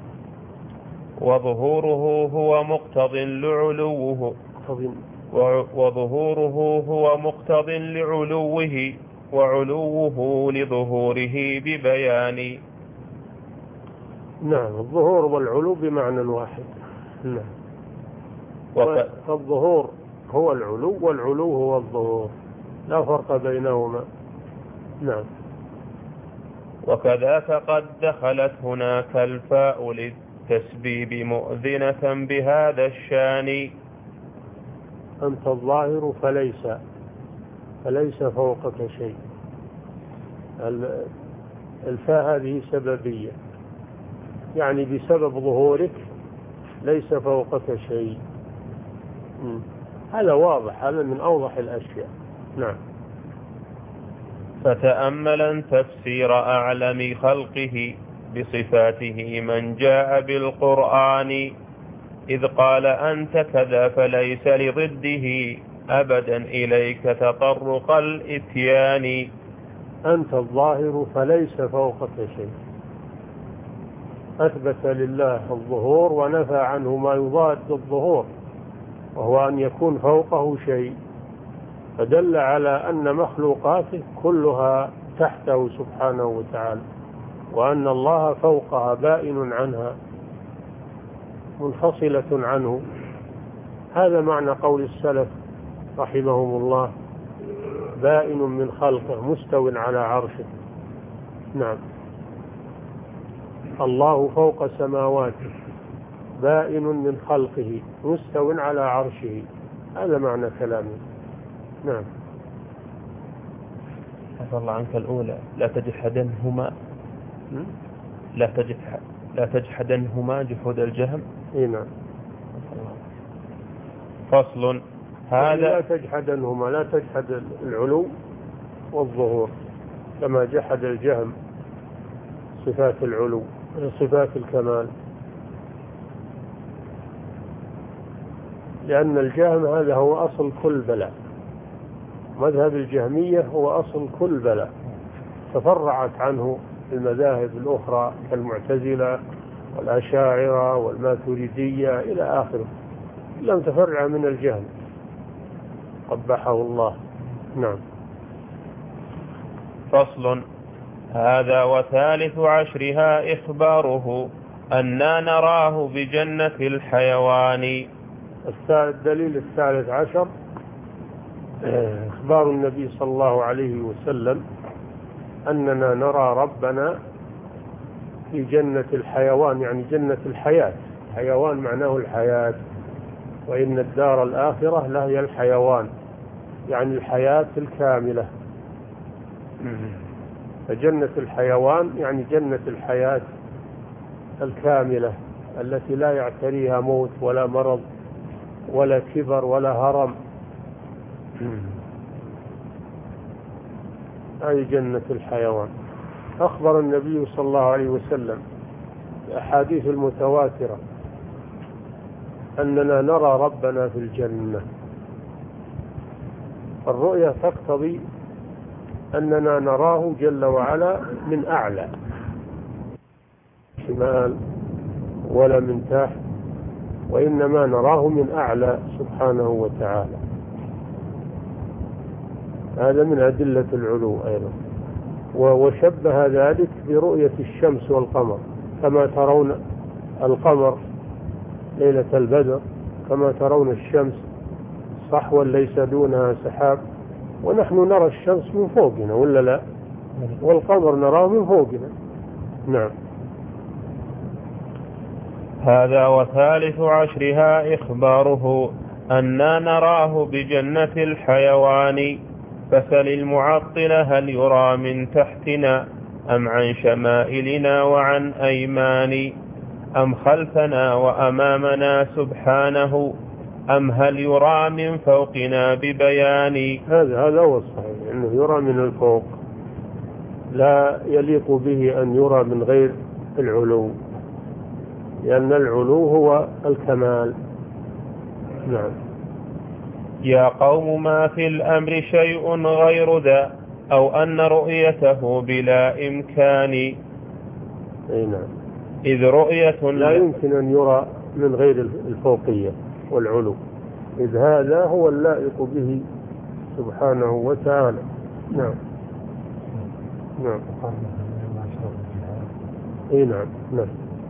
وظهوره هو مقتض لعلوه وظهوره هو مقتض لعلوه وعلوه لظهوره ببيان. نعم. الظهور والعلو بمعنى واحد. نعم. فالظهور هو العلو والعلو هو الظهور، لا فرق بينهما. نعم. وكذاك قد دخلت هناك الفاء للتسبيب مؤذنة بهذا الشان. أنت الظاهر فليس فليس فوقك شيء. الفاء هذه سببية، يعني بسبب ظهورك ليس فوقك شيء. هذا واضح، هذا من أوضح الأشياء. نعم. فتأملا تفسير أعلم خلقه بصفاته من جاء بالقرآن، إذ قال أنت كذا فليس لضده أبدا إليك تطرق الإتيان. أنت الظاهر فليس فوقك شيء، أثبت لله الظهور ونفى عنه ما يضاد الظهور، وهو أن يكون فوقه شيء، فدل على أن مخلوقاته كلها تحته سبحانه وتعالى، وأن الله فوقها بائن عنها منفصلة عنه. هذا معنى قول السلف رحمهم الله: بائن من خلقه مستو على عرشه. نعم. الله فوق سماواته بائن من خلقه مستو على عرشه، هذا معنى كلامه. نعم. عفى الله عنك الأولى لا تجحدنهما لا تجحد لا تجحدنهما جحود الجهم. إيه نعم. فصل. هذا لا تجحدنهما، لا تجحد العلو والظهور، كما جحد الجهم صفات العلو صفات الكمال، لأن الجهم هذا هو أصل كل بلاء. مذهب الجهمية هو أصل كل بلاء، تفرعت عنه المذاهب الأخرى كالمعتزلة والأشاعرة والماتريدية إلى آخره، لم تفرع من الجهم قبحه الله. نعم. فصل. هذا وثالث عشرها إخباره أننا نراه بجنة الحيوان. الدليل الثالث عشر إخبار النبي صلى الله عليه وسلم أننا نرى ربنا في جنة الحيوان، يعني جنة الحياة. حيوان معناه الحياة، وإن الدار الآخرة لهي الحيوان، يعني الحياة الكاملة. فجنة الحيوان يعني جنة الحياة الكاملة التي لا يعتريها موت ولا مرض ولا كبر ولا هرم. هذه جنة الحيوان. أخبر النبي صلى الله عليه وسلم الأحاديث المتواترة أننا نرى ربنا في الجنة. الرؤية تقتضي أننا نراه جل وعلا من أعلى، شمال ولا من تحت، وإنما نراه من أعلى سبحانه وتعالى. هذا من أدلة العلو أيضا. وشبه ذلك برؤية الشمس والقمر، كما ترون القمر ليلة البدر، كما ترون الشمس صحوا ليس دونها سحاب، ونحن نرى الشمس من فوقنا ولا لا؟ والقمر نراه من فوقنا. نعم. هذا وثالث عشرها إخباره أننا نراه بجنة الحيوان. فسل المعطل هل يرى من تحتنا أم عن شمائلنا وعن أيمان، أم خلفنا وأمامنا سبحانه، أم هل يرى من فوقنا ببيان. هذا هذا هو الصحيح، أنه يرى من الفوق، لا يليق به أن يرى من غير العلو، لأن العلو هو الكمال. نعم. يا قوم ما في الأمر شيء غير ذا، أو أن رؤيته بلا إمكان. أي نعم. إذ رؤية لا يمكن أن يرى من غير الفوقية والعلو، إذ هذا هو اللائق به سبحانه وتعالى. نعم. نعم. أي نعم. نعم.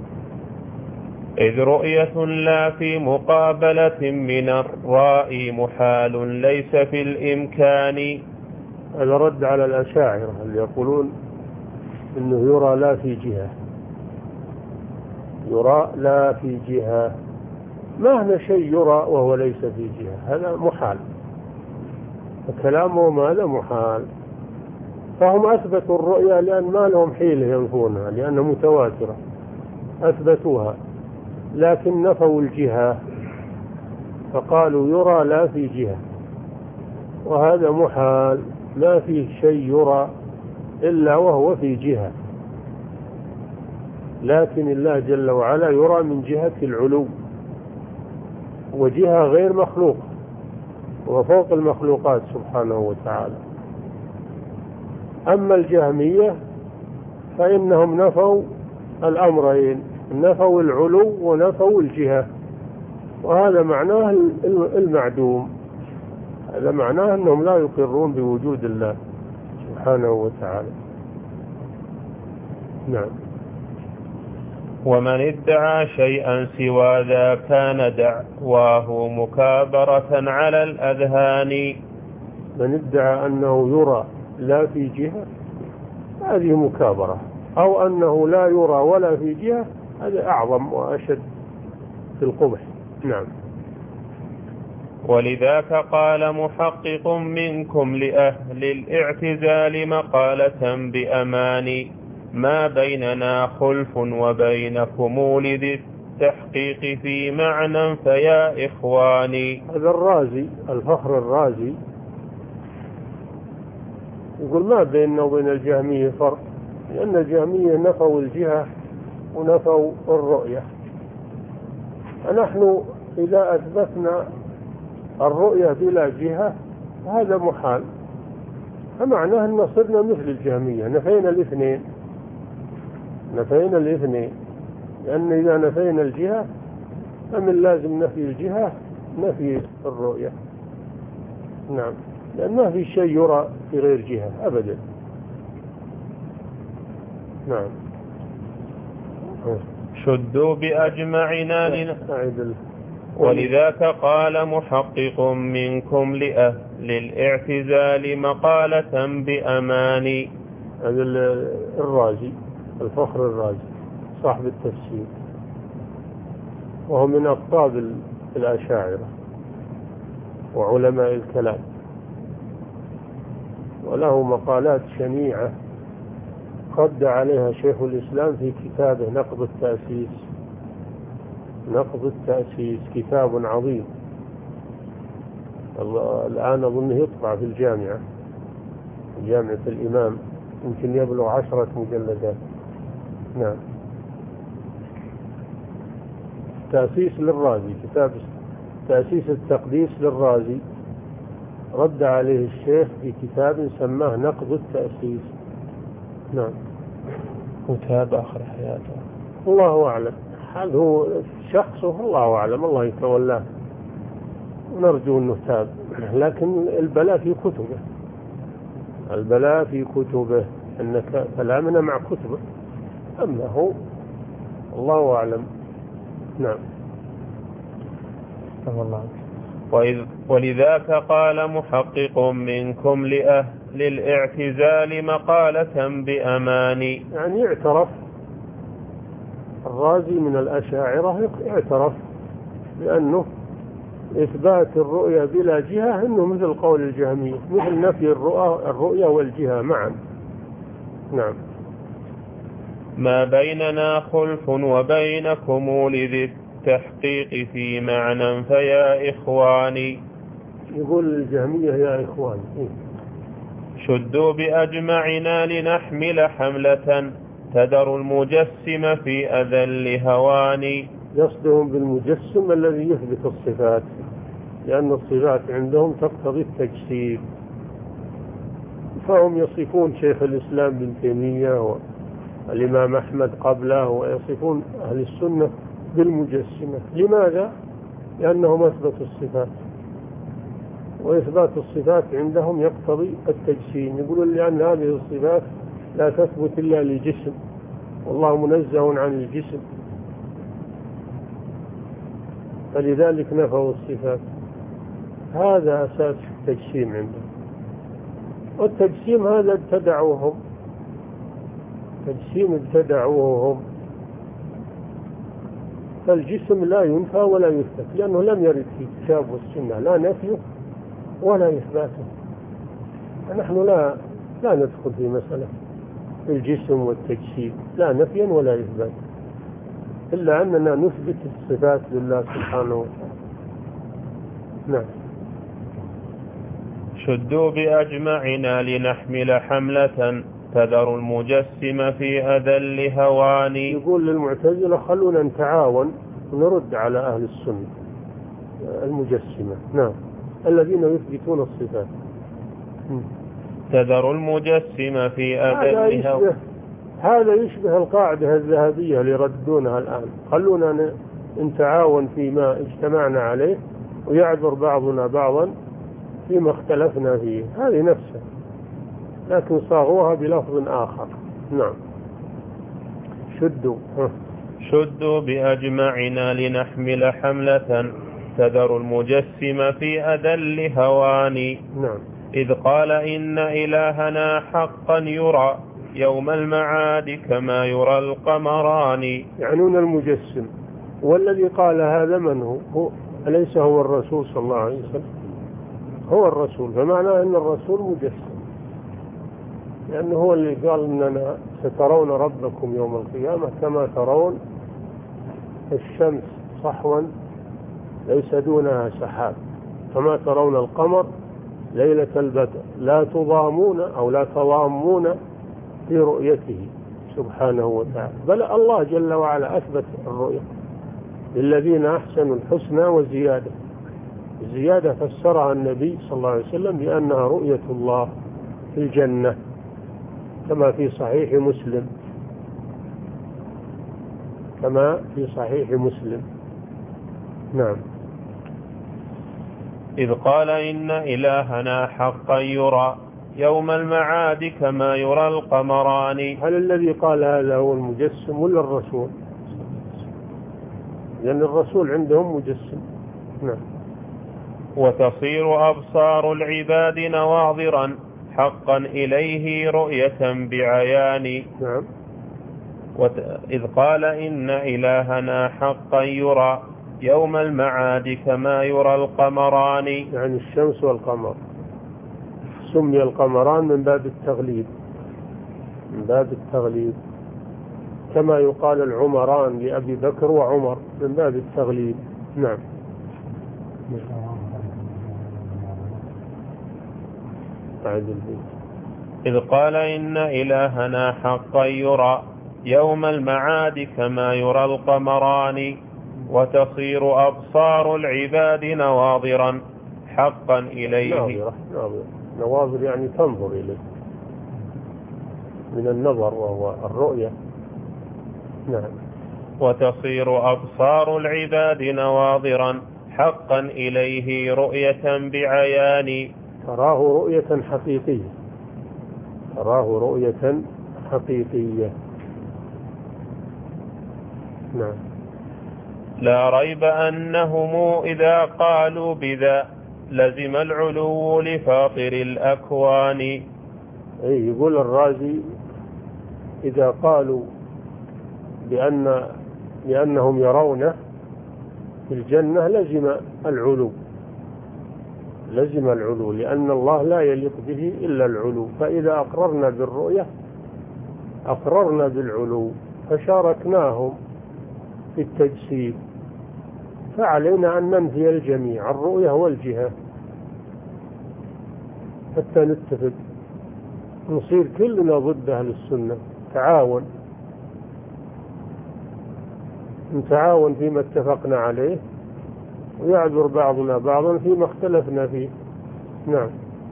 إذ رؤية لا في مقابلة من الرائي محال ليس في الإمكان. هذا رد على الأشاعرة اللي يقولون إنه يرى لا في جهة، يرى لا في جهة. مهما شيء يرى وهو ليس في جهة هذا محال، فكلامهم هذا محال. فهم أثبتوا الرؤية لأن ما لهم حيلة ينفونها، لأنها متواترة أثبتوها، لكن نفوا الجهة فقالوا يرى لا في جهة، وهذا محال. ما فيه شيء يرى إلا وهو في جهة، لكن الله جل وعلا يرى من جهة العلو، وجهة غير مخلوق وفوق المخلوقات سبحانه وتعالى. أما الجهمية فإنهم نفوا الأمرين، نفوا العلو ونفوا الجهة، وهذا معناه المعدوم. هذا معناه أنهم لا يقرون بوجود الله سبحانه وتعالى. نعم. ومن ادعى شيئا سوى ذا كان دعواه مكابرة على الأذهان. من ادعى أنه يرى لا في جهة هذه مكابرة، أو أنه لا يرى ولا في جهة هذا أعظم وأشد في القبح. نعم. ولذاك قال محقق منكم لأهل الاعتزال مقالة بأمان، ما بيننا خلف وبينكم لذي التحقيق في معنى فيا إخواني. هذا الرازي الفخر الرازي يقول ما بيننا وبين الجهمية فرق، لأن الجهمية نفوا الجهة ونفوا الرؤية، فنحن إذا أثبتنا الرؤية بلا جهة هذا محال، فمعناه أن صرنا مثل الجهمية، نفينا الاثنين نفينا الاثنين لأن إذا نفينا الجهة فمن لازم نفي الجهة نفي الرؤية. نعم. لأن ما في شيء يرى في غير جهة أبدا. نعم. شدوا بأجمعنا لنا. ولذاك قال محقق منكم لأهل الاعتزال مقالة بأماني. هذا الرازي الفخر الرازي صاحب التفسير، وهو من أقطاب الأشاعرة وعلماء الكلام، وله مقالات شنيعة رد عليها شيخ الإسلام في كتابه نقض التأسيس. نقض التأسيس كتاب عظيم، الآن أظنه يطبع في الجامعة جامعة الإمام، يمكن يبلغ عشرة مجلدات. نعم. تأسيس للرازي، كتاب تأسيس التقديس للرازي رد عليه الشيخ في كتاب سماه نقض التأسيس. نعم. وتاب آخر حياته الله أعلم، هل هو شخصه الله أعلم، الله يتولاه، ونرجو أنه تاب، لكن البلاء في كتبه، البلاء في كتبه، أن كلامنا مع كتبه، أما هو الله أعلم. نعم. الله. ولذاك قال محقق منكم لأهل الاعتزال مقالة بأماني، يعني اعترف الرازي من الأشاعرة، اعترف بأنه إثبات الرؤية بلا جهة إنه مثل قول الجهمية، مثل نفي الرؤية والجهة معا. نعم. ما بيننا خلف وبينكم لذي التحقيق في معنى فيا إخواني. يقول الجهمية يا إخواني شدوا بأجمعنا لنحمل حملة تدر المجسم في أذل هواني. يصدهم بالمجسم الذي يثبت الصفات، لأن الصفات عندهم تقتضي التجسيم، فهم يصفون شيخ الإسلام بن تيمية والإمام أحمد قبله، ويصفون أهل السنة بالمجسمة. لماذا؟ لأنهم أثبتوا الصفات، وإثبات الصفات عندهم يقتضي التجسيم. يقولون لأن هذه الصفات لا تثبت إلا للجسم، والله منزه عن الجسم، فلذلك نفوا الصفات. هذا أساس التجسيم عندهم، والتجسيم هذا ابتدعوهم، تجسيم ابتدعوهم. فالجسم لا ينفى ولا يثبت، لأنه لم يرد في الكتاب والسنة لا نفيه ولا إثباته. نحن لا لا ندخل في مسألة الجسم والتجسيم، لا نفيا ولا إثبات، إلا أننا نثبت الصفات لله سبحانه وتعالى. نعم. شدوا بأجمعنا لنحمل حملة تذر المجسم في أذل هواني. يقول للمعتزلة خلونا نتعاون ونرد على أهل السنة المجسمة، نعم، الذين يثبتون الصفات. تذر المجسم في أذل هواني. هذا يشبه القاعدة الذهبية اللي يردونها الآن، خلونا نتعاون فيما اجتمعنا عليه ويعذر بعضنا بعضا فيما اختلفنا فيه، هذه نفسها، لكن صاغوها بلفظ آخر. نعم. شدوا شدوا بأجمعنا لنحمل حملة تذر المجسم في أذل هواني. نعم. إذ قال إن إلهنا حقا يرى يوم المعاد كما يرى القمران. يعنون المجسم، والذي قال هذا من هو؟ هو أليس هو الرسول صلى الله عليه وسلم؟ هو الرسول، فمعنى أن الرسول مجسم، لأنه هو اللي قال إننا سترون ربكم يوم القيامة كما ترون الشمس صحوا ليس دونها سحاب، كما ترون القمر ليلة البدر لا تضامون أو لا تضامون في رؤيته سبحانه وتعالى. بل الله جل وعلا أثبت الرؤية للذين أحسنوا الحسنى وزيادة. الزيادة فسرها النبي صلى الله عليه وسلم بأنها رؤية الله في الجنة، كما في صحيح مسلم، كما في صحيح مسلم. نعم. إذ قال إن إلهنا حقا يرى يوم المعاد كما يرى القمران. هل الذي قال هذا هو المجسم ولا الرسول؟ لأن الرسول عندهم مجسم، نعم. وتصير أبصار العباد نواظرا حقا إليه رؤية بعيان. نعم. إذ قال إن إلهنا حقا يرى يوم المعاد كما يرى القمران. يعني الشمس والقمر، سمي القمران من باب التغليب، من باب التغليب، كما يقال العمران لأبي بكر وعمر من باب التغليب. نعم. إذ قال إن إلهنا حقا يرى يوم المعاد كما يرى القمران وتصير أبصار العباد نواظرا حقا إليه. ناظرة. ناظرة. نواظر يعني تنظر إليه، من النظر وهو الرؤية. نعم. وتصير أبصار العباد نواظرا حقا إليه رؤية بعيان. تراه رؤية حقيقية، تراه رؤية حقيقية. نعم. لا ريب أنهم إذا قالوا بذا لزم العلو لفاطر الأكوان. أي يقول الرازي إذا قالوا بأن لأنهم يرونه في الجنة لزم العلو، لزم العلو، لأن الله لا يليق به إلا العلو، فإذا أقررنا بالرؤية أقررنا بالعلو، فشاركناهم في التجسيد، فعلينا أن ننفي الجميع الرؤية والجهة حتى نتفق، نصير كلنا ضد أهل السنة، تعاون، نتعاون فيما اتفقنا عليه ويعذر بعضنا بعضا فيما اختلفنا فيه. نعم.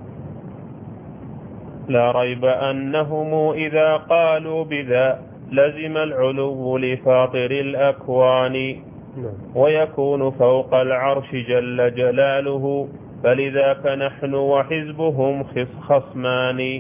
لا ريب أنهم إذا قالوا بذا لزم العلو لفاطر الأكوان. نعم. ويكون فوق العرش جل جلاله فلذاك نحن وحزبهم خصمان.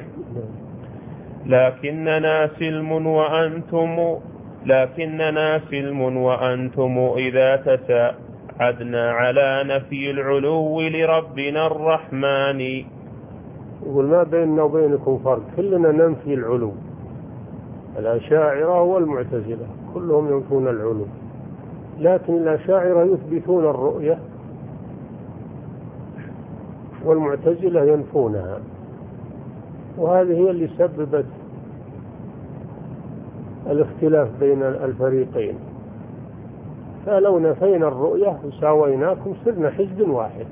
لكننا سلم وأنتم لكننا سلم وأنتم إذا تساعدنا على نفي العلو لربنا الرحمن. يقول ما بيننا وبينكم فرق، كلنا ننفي العلو، الأشاعرة والمعتزلة كلهم ينفون العلو، لكن الأشاعرة يثبتون الرؤية والمعتزلة ينفونها، وهذه هي اللي سببت الاختلاف بين الفريقين. فلو نفينا الرؤية وساويناكم صرنا حزب واحد.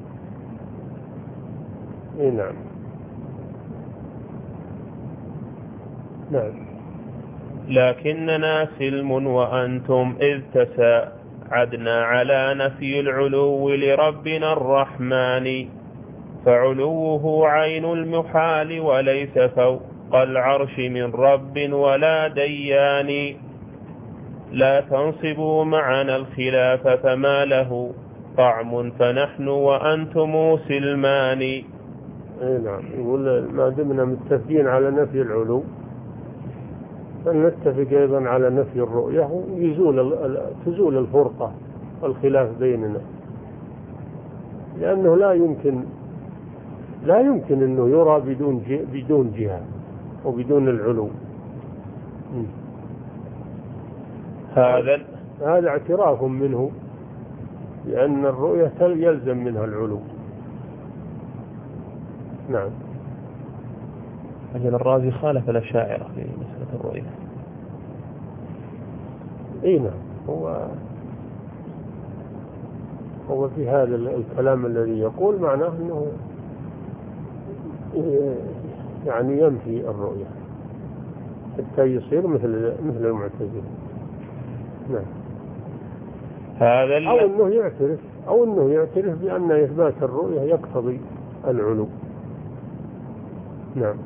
اي نعم. نعم. لكننا سلم وأنتم إذ تساعدنا على نفي العلو لربنا الرحمن. فعلوه عين المحال وليس فوق العرش من رب ولا ديان. لا تنصبوا معنا الخلاف فما له طعم فنحن وأنتم سلمان. اي نعم. يقول ما دمنا متفقين على نفي العلو فلنتفق أيضا على نفي الرؤية ويزول تزول الفرقة والخلاف بيننا، لأنه لا يمكن لا يمكن أنه يرى بدون بدون جهة وبدون العلو. هذا هذا اعتراف منه لأن الرؤية يلزم منها العلو. نعم. أجل الرازي خالف الأشاعرة في مسألة الرؤية. اي نعم. هو هو في هذا الكلام الذي يقول معناه أنه يعني ينفي الرؤية حتى يصير مثل مثل المعتزلة. نعم. هذا أو أنه يعترف أو أنه يعترف بأن إثبات الرؤية يقتضي العلو. نعم.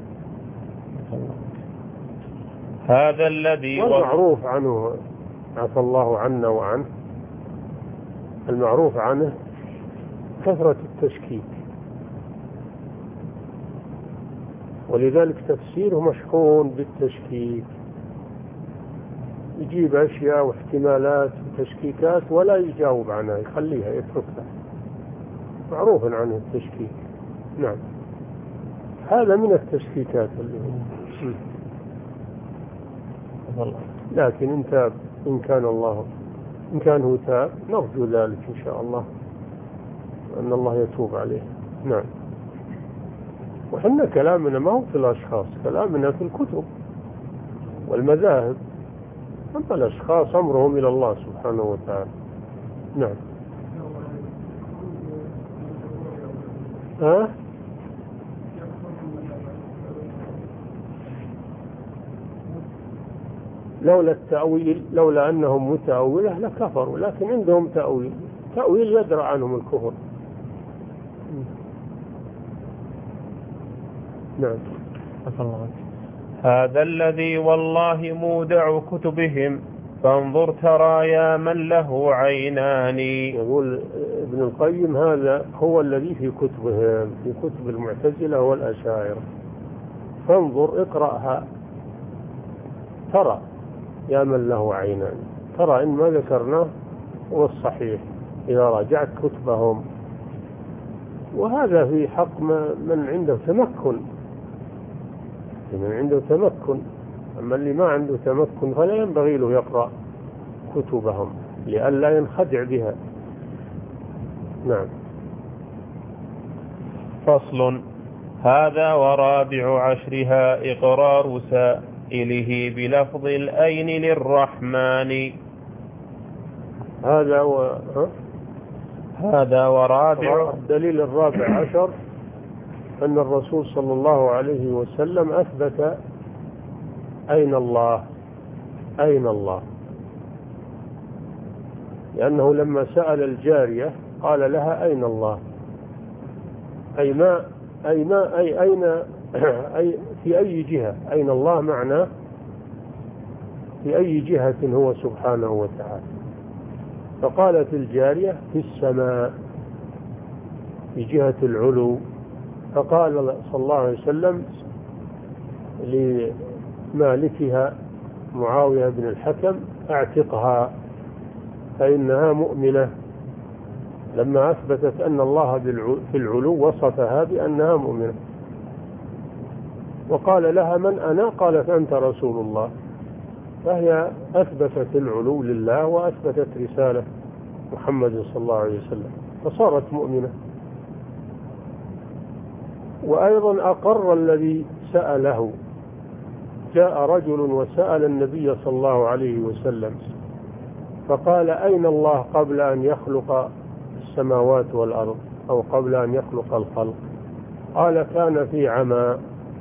هذا الذي والمعروف عنه عفى الله عنا وعنه، المعروف عنه كثرة التشكيك، ولذلك تفسيره مشحون بالتشكيك. يجيب أشياء واحتمالات وتشكيكات ولا يجاوب عنها، يخليها يتركها، معروف عنه التشكيك. نعم، هذا من التشكيكات اللي هو. لكن إن تاب، إن كان الله إن كان هو تاب نرجو ذلك إن شاء الله، أن الله يتوب عليه. نعم. وحنا كلامنا ما هو في الأشخاص، كلامنا في الكتب والمذاهب، أما الأشخاص أمرهم إلى الله سبحانه وتعالى. نعم. ها؟ لولا التأويل، لولا أنهم متأولة لكفروا، لكن عندهم تأويل، تأويل يدرع عنهم الكفر. نعم. هذا الذي والله مودع كتبهم، فانظر ترى يا من له عينان. يقول ابن القيم هذا هو الذي في كتبهم، في كتب المعتزلة والأشاعرة. فانظر، اقرأها، ترى يا من له عينان، ترى إن ما ذكرناه هو الصحيح إذا راجعت كتبهم. وهذا في حق من عنده تمكن، من عنده تمكن. أما اللي ما عنده تمكن فلا ينبغي له يقرأ كتبهم لئلا ينخدع بها. نعم. فصل. هذا ورابع عشرها إقرار سائله بلفظ الأين للرحمن. هذا و... هذا ورابع. الدليل الرابع عشر أن الرسول صلى الله عليه وسلم أثبت أين الله، أين الله، لأنه لما سأل الجارية قال لها أين الله، أي ما أي ما أي أين أي في أي جهة، أين الله معناه في أي جهة هو سبحانه وتعالى. فقالت الجارية في السماء، في جهة العلو. فقال صلى الله عليه وسلم لمالكها معاوية بن الحكم اعتقها فإنها مؤمنة، لما أثبتت أن الله في العلو وصفها بأنها مؤمنة. وقال لها من أنا؟ قالت أنت رسول الله. فهي أثبتت العلو لله وأثبتت رسالة محمد صلى الله عليه وسلم، فصارت مؤمنة. وأيضا أقر الذي سأله، جاء رجل وسأل النبي صلى الله عليه وسلم فقال أين الله قبل أن يخلق السماوات والأرض، أو قبل أن يخلق الخلق؟ قال كان في عمى،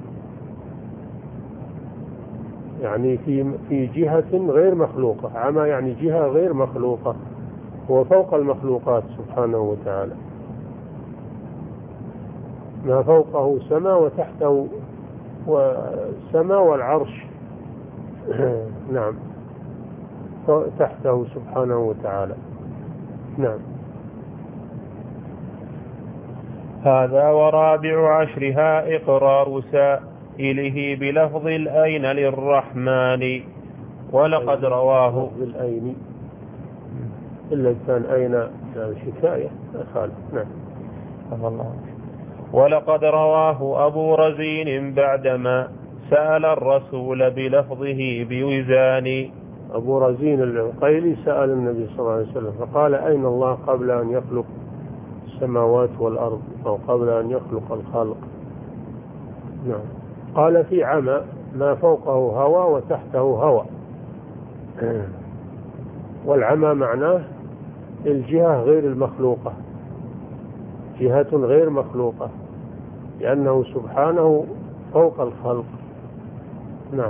يعني في في جهة غير مخلوقة. عمى يعني جهة غير مخلوقة، هو فوق المخلوقات سبحانه وتعالى، ما فوقه سماء وتحته والسماء والعرش نعم تحته سبحانه وتعالى. نعم. هذا ورابع عشرها إقرار سائله بلفظ الأين للرحمن. ولقد رواه بالأين إلا كان أين شكاية خالد. نعم. الله. ولقد رواه أبو رزين بعدما سأل الرسول بلفظه بوزان. أبو رزين العقيلي سأل النبي صلى الله عليه وسلم فقال أين الله قبل أن يخلق السماوات والأرض، أو قبل أن يخلق الخلق؟ نعم. قال في عمى، ما فوقه هوى وتحته هوى. والعمى معناه الجهة غير المخلوقة، جهة غير مخلوقة، لأنه سبحانه فوق الخلق. نعم.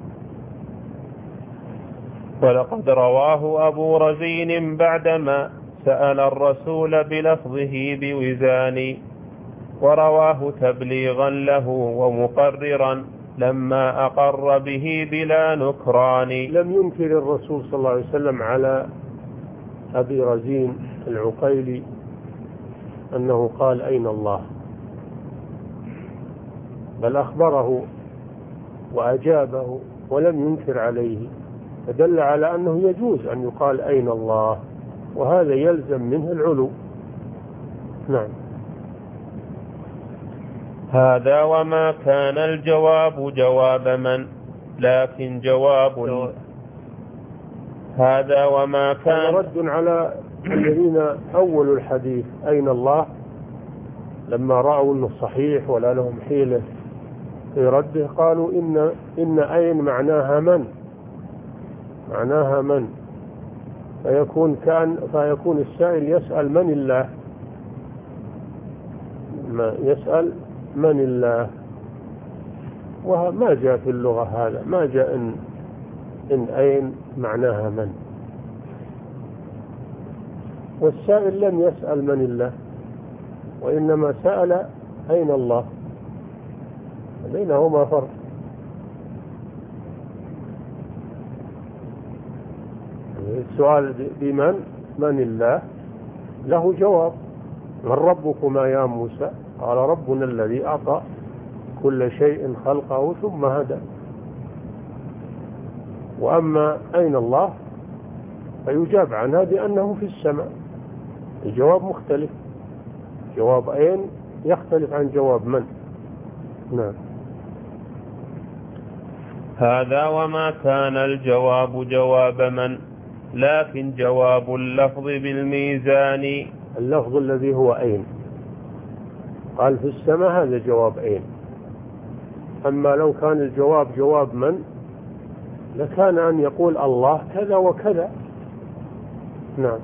ولقد رواه أبو رزين بعدما سأل الرسول بلفظه بوزان، ورواه تبليغا له ومقررا لما أقر به بلا نكران. لم ينكر الرسول صلى الله عليه وسلم على أبي رزين العقيلي أنه قال أين الله، بل أخبره وأجابه ولم ينكر عليه، فدل على أنه يجوز أن يقال أين الله، وهذا يلزم منه العلو. نعم. هذا وما كان الجواب جواب من، لكن جواب ال... هذا وما كان رد على الذين أولوا الحديث أين الله لما رأوا أنه صحيح ولا لهم حيلة في رده، قالوا إن, إن أين معناها من، معناها من، فيكون, كان فيكون السائل يسأل من الله، ما يسأل من الله، وما جاء في اللغة هذا، ما جاء إن, إن أين معناها من، والسائل لم يسأل من الله، وإنما سأل أين الله، بينهما فرق. السؤال بمن، من الله، له جواب: من ربكما يا موسى؟ قال ربنا الذي أعطى كل شيء خلقه ثم هدى. وأما أين الله فيجاب عنها بأنه في السماء، الجواب مختلف، جواب أين يختلف عن جواب من. نعم. هذا وما كان الجواب جواب من، لكن جواب اللفظ بالميزان. اللفظ الذي هو أين، قال في السماء، هذا جواب أين. أما لو كان الجواب جواب من لكان أن يقول الله كذا وكذا. نعم.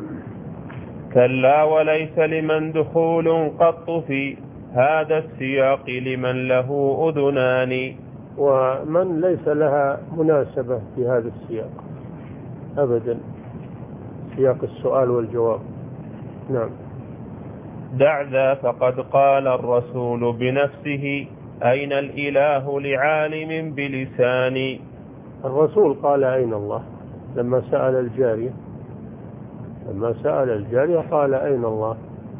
كلا وليس لمن دخول قط في هذا السياق لمن له أذنان. ومن ليس لها مناسبة في هذا السياق أبدا، سياق السؤال والجواب. نعم. دع ذا فقد قال الرسول بنفسه أين الإله لعالم بلسان. الرسول قال أين الله لما سأل الجارية، لما سأل الجارية قال أين الله،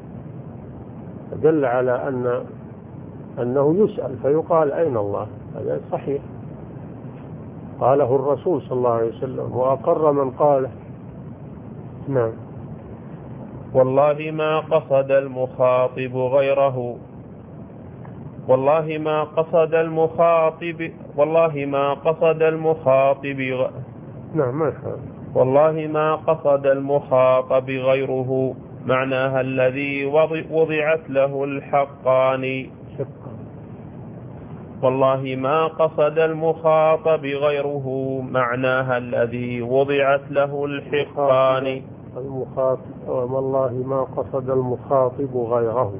دل على أن أنه يسأل فيقال أين الله، هذا صحيح، قاله الرسول صلى الله عليه وسلم وأقر من قاله. نعم. والله ما قصد المخاطب غيره، والله ما قصد المخاطب والله ما قصد المخاطب غ... نعم ما شاء والله ما قصد المخاطب غيره، معناها الذي وضعت له الحقان. والله ما قصد المخاطب غيره، معناها الذي وضعت له الحقان. المخاطب، والله ما قصد المخاطب غيره.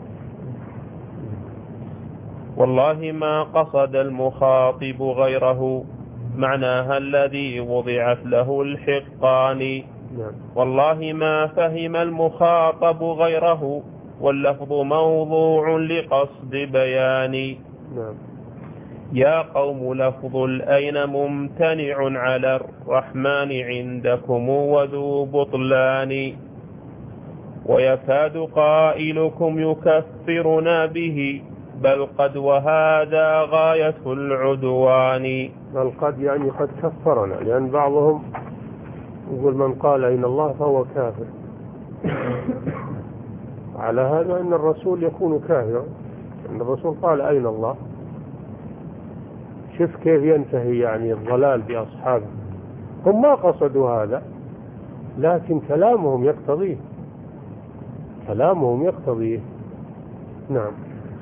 والله ما قصد المخاطب غيره، معناها الذي وضعت له الحقان. والله ما فهم المخاطب غيره، واللفظ موضوع لقصد بيان. يا قوم لفظ الأين ممتنع على الرحمن عندكم وذو بطلان، ويكاد قائلكم يكفرنا به، بل قد وهذا غاية العدوان. بل قد يعني قد كفرنا، لأن بعضهم يقول من قال أين الله فهو كافر. على هذا أن الرسول يكون كافرا، أن الرسول قال أين الله. شوف كيف ينتهي يعني الضلال بأصحابه، هم ما قصدوا هذا لكن كلامهم يقتضيه، كلامهم يقتضيه. نعم.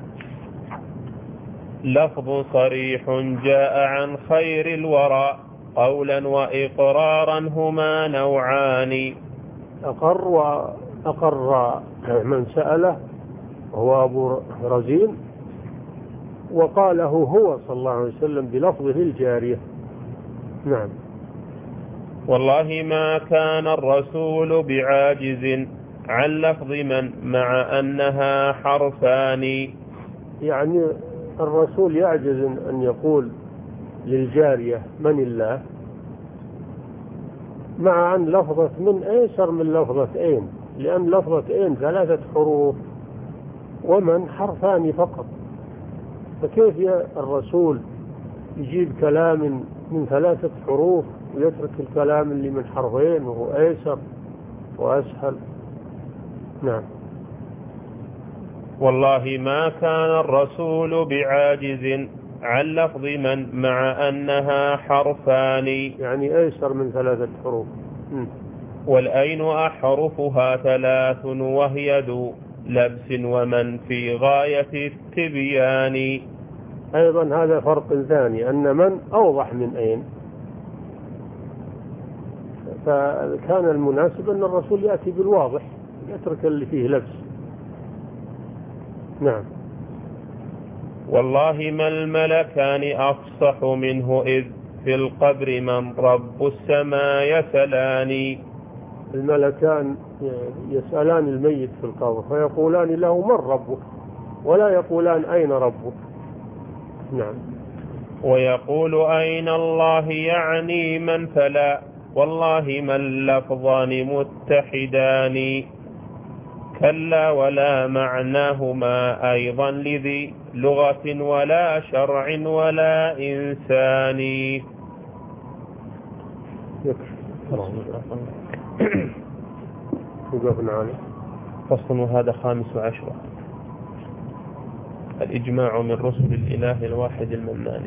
لفظ صريح جاء عن خير الورى، قولا وإقرارا هما نوعان. أقر وأقر من سأله وهو أبو رزين، وقاله هو صلى الله عليه وسلم بلفظه الجارية. نعم. والله ما كان الرسول بعاجز عن لفظ من، مع أنها حرفان. يعني الرسول يعجز أن يقول للجارية من الله، مع أن لفظة من أيسر من لفظة أين، لأن لفظة أين ثلاثة حروف ومن حرفان فقط، فكيف يا الرسول يجيب كلام من ثلاثة حروف ويترك الكلام اللي من حرفين وهو أيسر وأسهل. نعم. والله ما كان الرسول بعاجز عن لفظ من مع أنها حرفان، يعني أيسر من ثلاثة حروف. م. والأين أحرفها ثلاث وهي ذو لبس ومن في غاية التبيان. أيضا هذا فرق ثاني، أن من أوضح من أين، فكان المناسب أن الرسول يأتي بالواضح يترك اللي فيه لبس. نعم. والله ما الملكان أفصح منه إذ في القبر من رب السماء يسألان. الملكان يسألان الميت في القبر فيقولان له من ربك، ولا يقولان أين ربك. نعم. ويقول أين الله يعني من، فلا والله ما اللفظان متحدان. كلا ولا معناهما أيضا لذي لغة ولا شرع ولا إنسان. وقفنا عليه. فصل. وهذا خامس عشرة. الإجماع من رسل الإله الواحد المنان.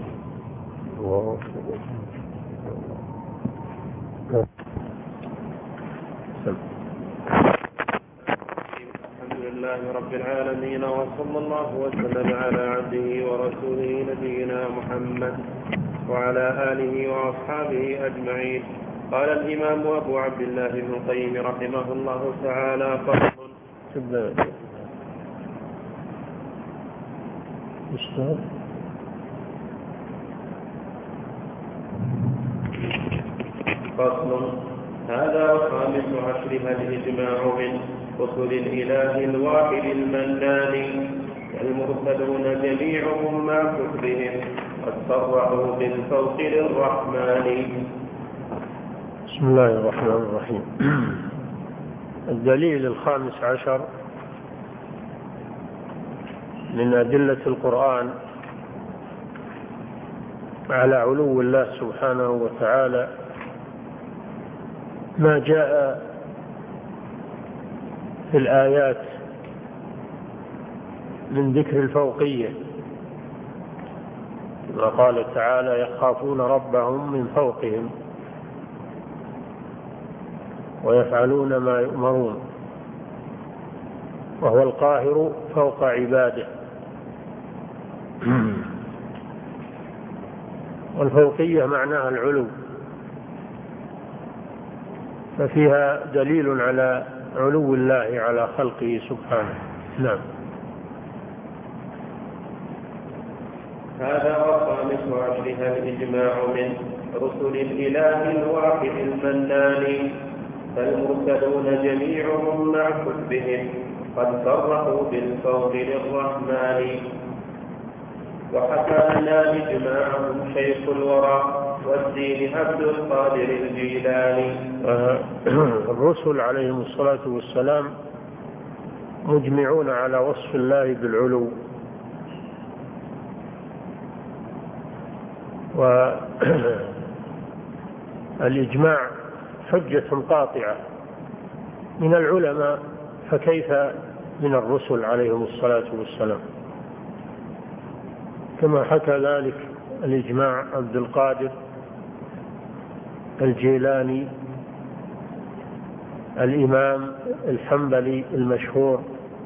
الحمد لله رب العالمين، وصلى الله وسلم على عبده ورسوله نبينا محمد وعلى آله وأصحابه أجمعين. قال الإمام أبو عبد الله بن القيم رحمه الله تعالى: فصل. فصل. هذا خامس عشرها الإجماع من رسل الإله الواحد المنان، المرسلون جميعهم مع كفرهم قد صرحوا بالفوق للرحمن. بسم الله الرحمن الرحيم. الدليل الخامس عشر من أدلة القرآن على علو الله سبحانه وتعالى ما جاء في الآيات من ذكر الفوقية، وقال تعالى: يخافون ربهم من فوقهم ويفعلون ما يؤمرون وهو القاهر فوق عباده. والفوقية معناها العلو، ففيها دليل على علو الله على خلقه سبحانه. نعم. هذا خامس عشرها الإجماع من رسل الإله الواحد المنان، فالمرسلون جميعهم مع كتبهم قد صرحوا بالفوق للرحمن. وحكى لنا إجماعهم شيخ الورى والدين عبد القادر الجيلاني. الرسل عليهم الصلاة والسلام مجمعون على وصف الله بالعلو، والإجماع حجة قاطعة من العلماء، فكيف من الرسل عليهم الصلاة والسلام؟ كما حكى ذلك الإجماع عبد القادر الجيلاني الإمام الحنبلي المشهور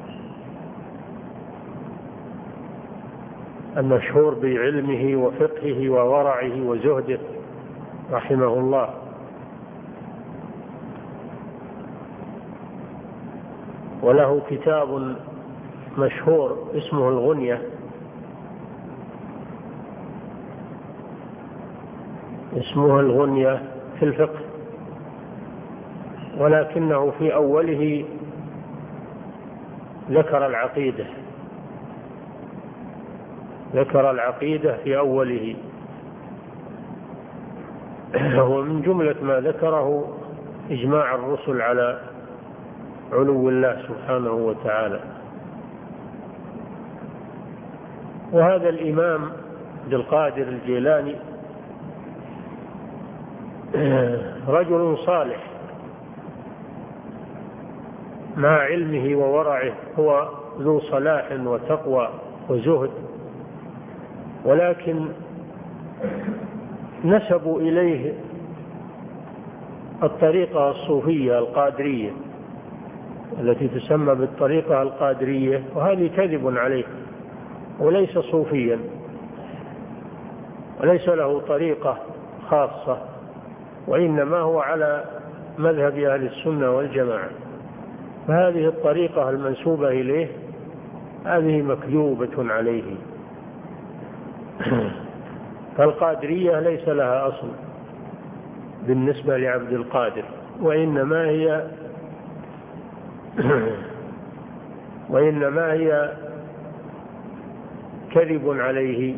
المشهور بعلمه وفقهه وورعه وزهده رحمه الله. وله كتاب مشهور اسمه الغنية، اسمه الغنية في الفقه، ولكنه في أوله ذكر العقيدة ذكر العقيدة في أوله، ومن جملة ما ذكره إجماع الرسل على علو الله سبحانه وتعالى. وهذا الإمام عبد القادر الجيلاني رجل صالح مع علمه وورعه، هو ذو صلاح وتقوى وزهد، ولكن نسبوا إليه الطريقة الصوفية القادرية التي تسمى بالطريقة القادرية، وهذه كذب عليه، وليس صوفيا وليس له طريقة خاصة، وإنما هو على مذهب أهل السنة والجماعة. فهذه الطريقة المنسوبة إليه هذه مكذوبة عليه. فالقادرية ليس لها أصل بالنسبة لعبد القادر، وإنما هي وإنما هي كذب عليه.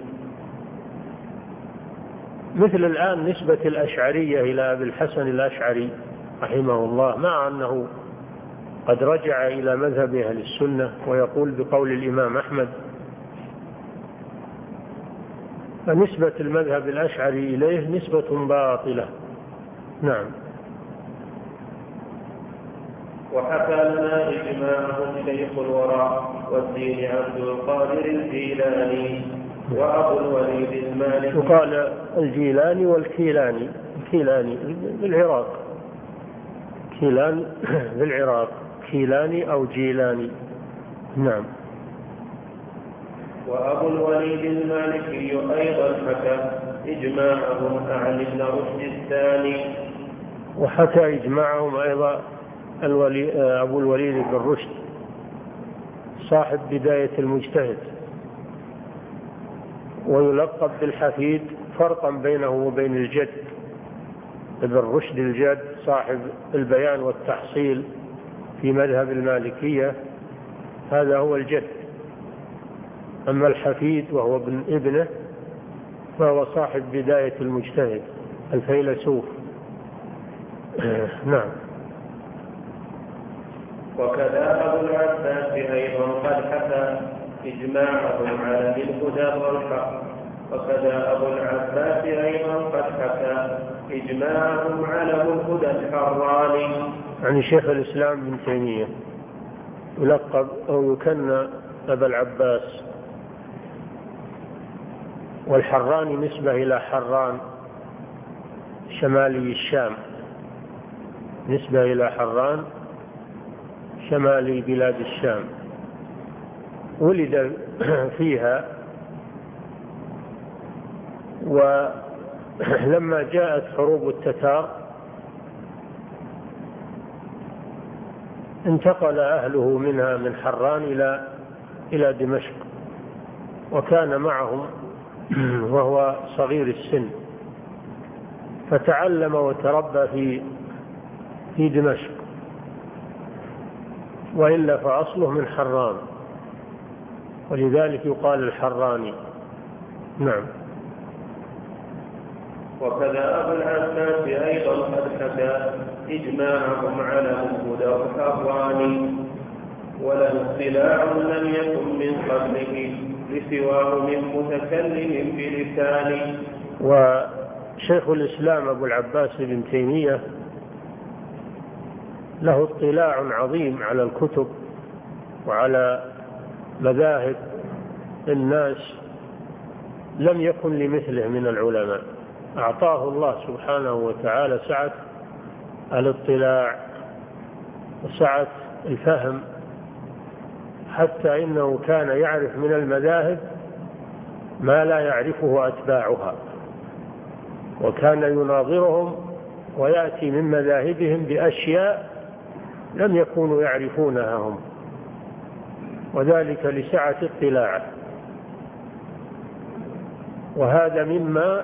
مثل الآن نسبة الأشعرية إلى أبي الحسن الأشعري رحمه الله، مع أنه قد رجع إلى مذهب أهل السنة ويقول بقول الإمام أحمد، فنسبة المذهب الأشعري إليه نسبة باطلة. نعم. وحكى لنا إجماعهم شيخ الوراء والدين عبد القادر الجيلاني وأبو الوليد المالكي. وقال الجيلاني والكيلاني، الكيلاني بالعراق، كيلان بالعراق، كيلاني أو جيلاني. نعم. وأبو الوليد المالكي أيضا حكى إجماعهم عن ابن رشد الثاني. وحكى إجماعهم أيضا الولي أبو الوليد بن رشد صاحب بداية المجتهد، ويلقب بالحفيد، فرقا بينه وبين الجد ابن رشد. الجد صاحب البيان والتحصيل في مذهب المالكية، هذا هو الجد. أما الحفيد وهو ابن ابنه فهو صاحب بداية المجتهد الفيلسوف. نعم. وكذا أبو العباس أيضا قد حكى إجماعهم على الهدى والحق. وكذا أبو العباس أيضا قد حكى إجماعهم على الهدى الحراني، يعني شيخ الإسلام ابن تيمية يلقب أو يكنى أبا العباس. والحراني نسبة إلى حران شمالي الشام، نسبة إلى حران شمالي بلاد الشام، ولد فيها. ولما جاءت حروب التتار انتقل أهله منها من حران إلى إلى دمشق، وكان معهم وهو صغير السن، فتعلم وتربى في في دمشق، وإلا فأصله من حران، ولذلك يقال الحراني. نعم. وكذا أبو العباس أيضا قد حكى إجماعهم على الهدى الحراني، وله اطلاع لم يكن من قبله لسواه من متكلم بلسانه. وشيخ الإسلام أبو العباس بن تيمية له اطلاع عظيم على الكتب وعلى مذاهب الناس، لم يكن لمثله من العلماء. أعطاه الله سبحانه وتعالى سعة الاطلاع وسعة الفهم، حتى إنه كان يعرف من المذاهب ما لا يعرفه أتباعها، وكان يناظرهم ويأتي من مذاهبهم بأشياء لم يكونوا يعرفونها هم، وذلك لسعة اطلاعه. وهذا مما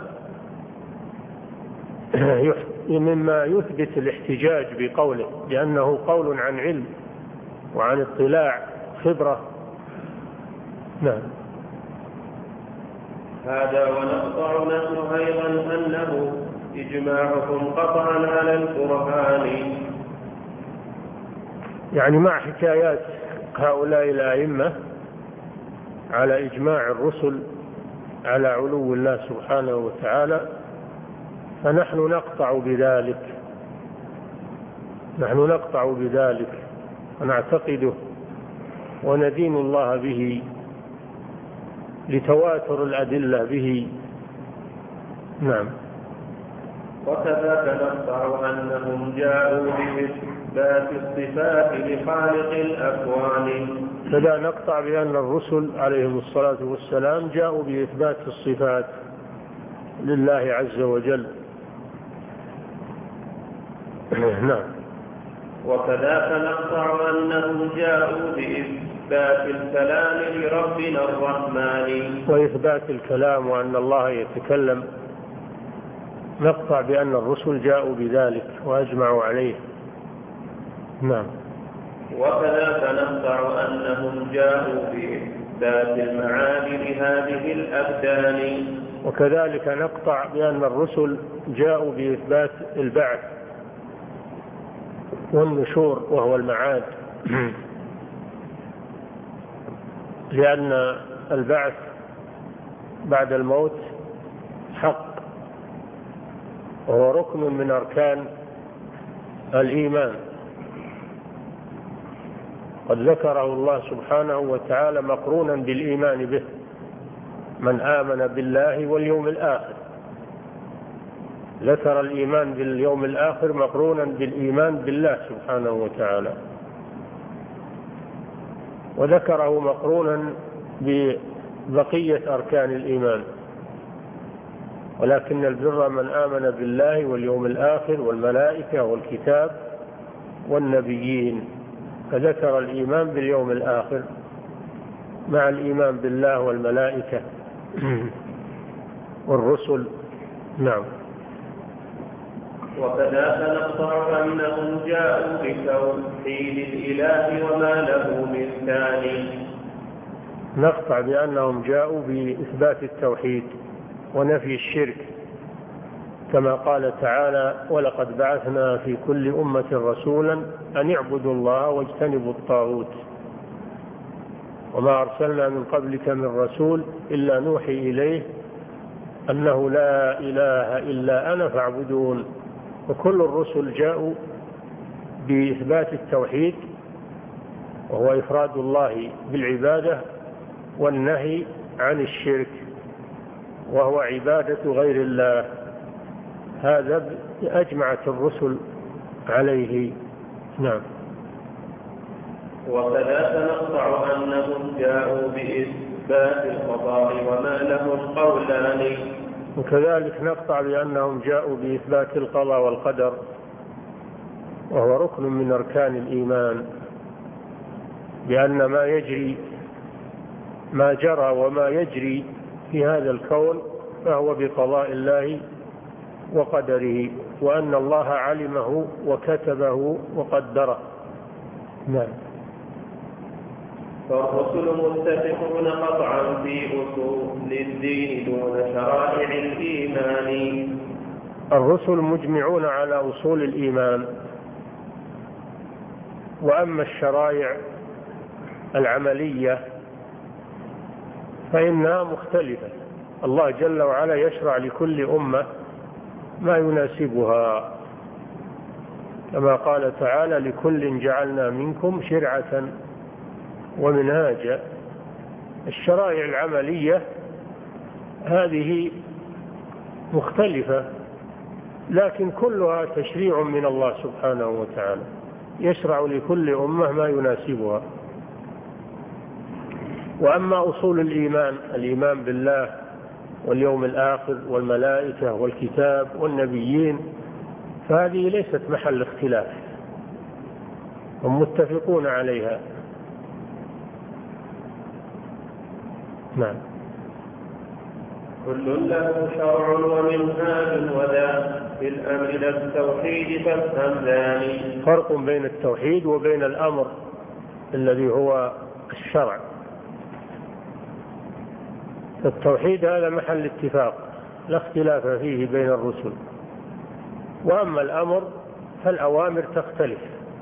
مما يثبت الاحتجاج بقوله، لأنه قول عن علم وعن اطلاع خبرة. نعم. هذا ونقطع نحن أيضا أنه إجماعهم قطعا على القرآن، يعني مع حكايات هؤلاء الأئمة على إجماع الرسل على علو الله سبحانه وتعالى، فنحن نقطع بذلك نحن نقطع بذلك ونعتقده وندين الله به لتواتر الأدلة به. نعم. وكذاك نقطع أنهم جاءوا بإثبات الصفات لخالق الأكوان. كذا نقطع بأن الرسل عليهم الصلاة والسلام جاءوا بإثبات الصفات لله عز وجل. نعم. وكذاك نقطع أنهم جاءوا بإثبات الكلام لربنا الرحمن. وإثبات الكلام وأن الله يتكلم نقطع بأن الرسل جاءوا بذلك وأجمعوا عليه. نعم. وكذاك نقطع أنهم جاءوا بإثبات المعاني لهذه الأبدان. وكذلك نقطع بأن الرسل جاءوا بإثبات البعث والنشور وهو المعاد، لأن البعث بعد الموت حق وهو ركن من أركان الإيمان، قد ذكره الله سبحانه وتعالى مقرونا بالإيمان به: من آمن بالله واليوم الآخر. ذكر الإيمان باليوم الآخر مقرونا بالإيمان بالله سبحانه وتعالى، وذكره مقرونا ببقية أركان الإيمان: ولكن البر من آمن بالله واليوم الآخر والملائكة والكتاب والنبيين. فذكر الإيمان باليوم الآخر مع الإيمان بالله والملائكة والرسل. نعم. وكذاك نقطع أنهم جاءوا بتوحيد الإله وما له من ثاني. نقطع بأنهم جاءوا بإثبات التوحيد ونفي الشرك، كما قال تعالى: ولقد بعثنا في كل أمة رسولا أن اعبدوا الله واجتنبوا الطاغوت وما أرسلنا من قبلك من رسول إلا نوحي إليه أنه لا إله إلا أنا فاعبدون. وكل الرسل جاءوا بإثبات التوحيد وهو إفراد الله بالعبادة والنهي عن الشرك وهو عبادة غير الله. هذا أجمعت الرسل عليه. نعم. وكذلك نقطع أنهم جاءوا بإثبات القضاء وما له قولان. وكذلك نقطع بأنهم جاءوا بإثبات القضاء والقدر وهو ركن من أركان الإيمان، بأن ما يجري ما جرى وما يجري في هذا الكون فهو بقضاء الله وقدره، وأن الله علمه وكتبه وقدره. نعم. فالرسل متفقون قطعا في أصول الدين دون شرائع الإيمان. الرسل مجمعون على أصول الإيمان، وأما الشرائع العملية فإنها مختلفة. الله جل وعلا يشرع لكل أمة ما يناسبها، كما قال تعالى: لكل جعلنا منكم شرعة ومنهاجا. الشرائع العملية هذه مختلفة، لكن كلها تشريع من الله سبحانه وتعالى، يشرع لكل أمة ما يناسبها. وأما أصول الإيمان، الإيمان بالله واليوم الآخر والملائكة والكتاب والنبيين، فهذه ليست محل اختلاف، هم متفقون عليها. نعم. كل له شرع ومنهاج وذا في الأمر للتوحيد فافهم ذلك. فرق بين التوحيد وبين الأمر الذي هو الشرع. التوحيد هذا محل اتفاق لا اختلاف فيه بين الرسل، وأما الأمر فالأوامر تختلف،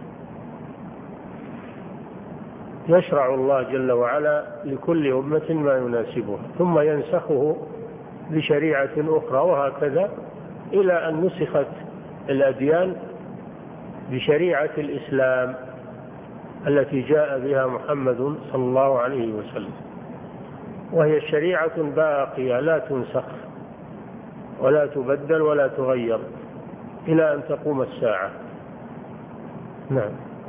يشرع الله جل وعلا لكل أمة ما يناسبها ثم ينسخه بشريعة أخرى، وهكذا إلى أن نسخت الأديان بشريعة الإسلام التي جاء بها محمد صلى الله عليه وسلم، وهي شريعة باقية لا تنسخ ولا تبدل ولا تغير إلى أن تقوم الساعة. نعم.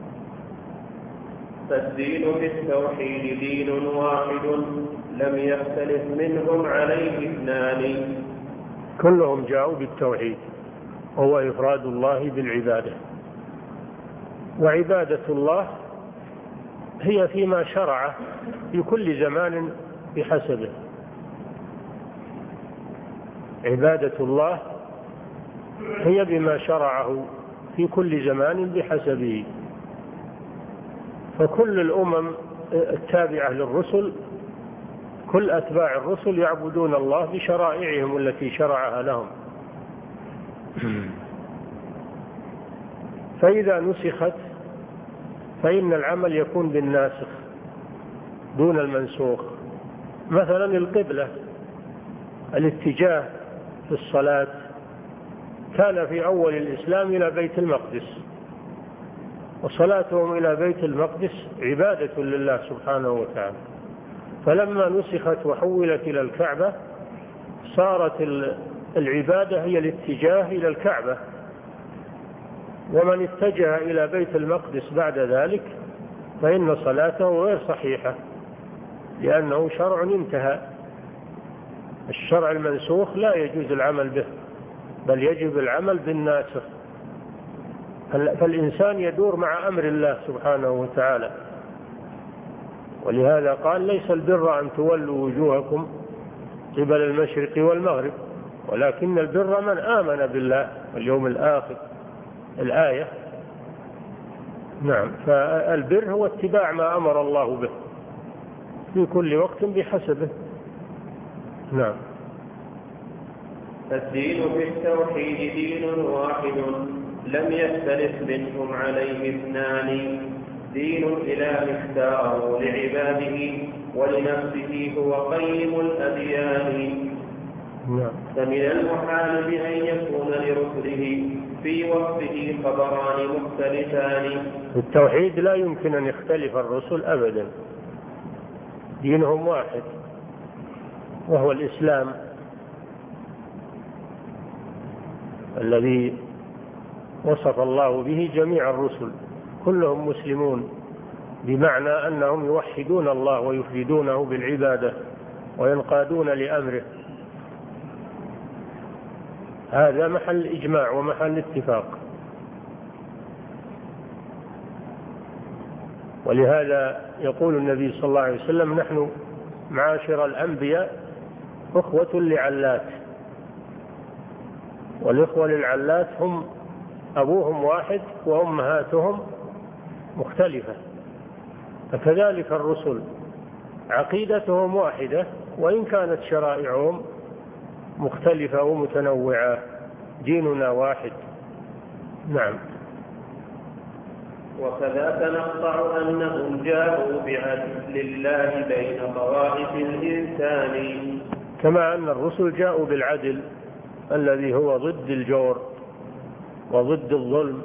فالدين بالتوحيد دين واحد لم يختلف منهم عليه اثنان. كلهم جاءوا بالتوحيد وهو إفراد الله بالعبادة، وعبادة الله هي فيما شرع في كل زمان بحسبه. عبادة الله هي بما شرعه في كل زمان بحسبه. فكل الأمم التابعة للرسل، كل أتباع الرسل يعبدون الله بشرائعهم التي شرعها لهم. فإذا نسخت فإن العمل يكون بالناسخ دون المنسوخ. مثلا القبلة، الاتجاه في الصلاة كان في أول الإسلام إلى بيت المقدس، وصلاتهم إلى بيت المقدس عبادة لله سبحانه وتعالى. فلما نسخت وحولت إلى الكعبة صارت العبادة هي الاتجاه إلى الكعبة، ومن اتجه إلى بيت المقدس بعد ذلك فإن صلاته غير صحيحة، لأنه شرع انتهى. الشرع المنسوخ لا يجوز العمل به، بل يجب العمل بالناسخ. فالإنسان يدور مع أمر الله سبحانه وتعالى، ولهذا قال: ليس البر أن تولوا وجوهكم قبل المشرق والمغرب، ولكن البر من آمن بالله واليوم الآخر، الآية. نعم. فالبر هو اتباع ما أمر الله به في كل وقت بحسبه. نعم. الدين في التوحيد دين واحد لم يختلف منهم عليه اثنان. دين الإله اختاره لعباده ولنفسه هو قيم الأديان. نعم. فمن المحال بأن يكون لرسله في وصفه خبران مختلفان. التوحيد لا يمكن أن يختلف الرسل أبدا، دينهم واحد وهو الإسلام الذي وصف الله به جميع الرسل، كلهم مسلمون، بمعنى أنهم يوحدون الله ويفردونه بالعبادة وينقادون لأمره. هذا محل إجماع ومحل اتفاق. ولهذا يقول النبي صلى الله عليه وسلم: نحن معاشر الأنبياء أخوة لعلات، والإخوة للعلات هم أبوهم واحد وأمهاتهم مختلفة. فكذلك الرسل عقيدتهم واحدة وإن كانت شرائعهم مختلفة ومتنوعة، ديننا واحد. نعم. وكذا تنقطع أنهم جاءوا بعدل الله بين طوائف الإنسان، كما أن الرسل جاءوا بالعدل الذي هو ضد الجور وضد الظلم.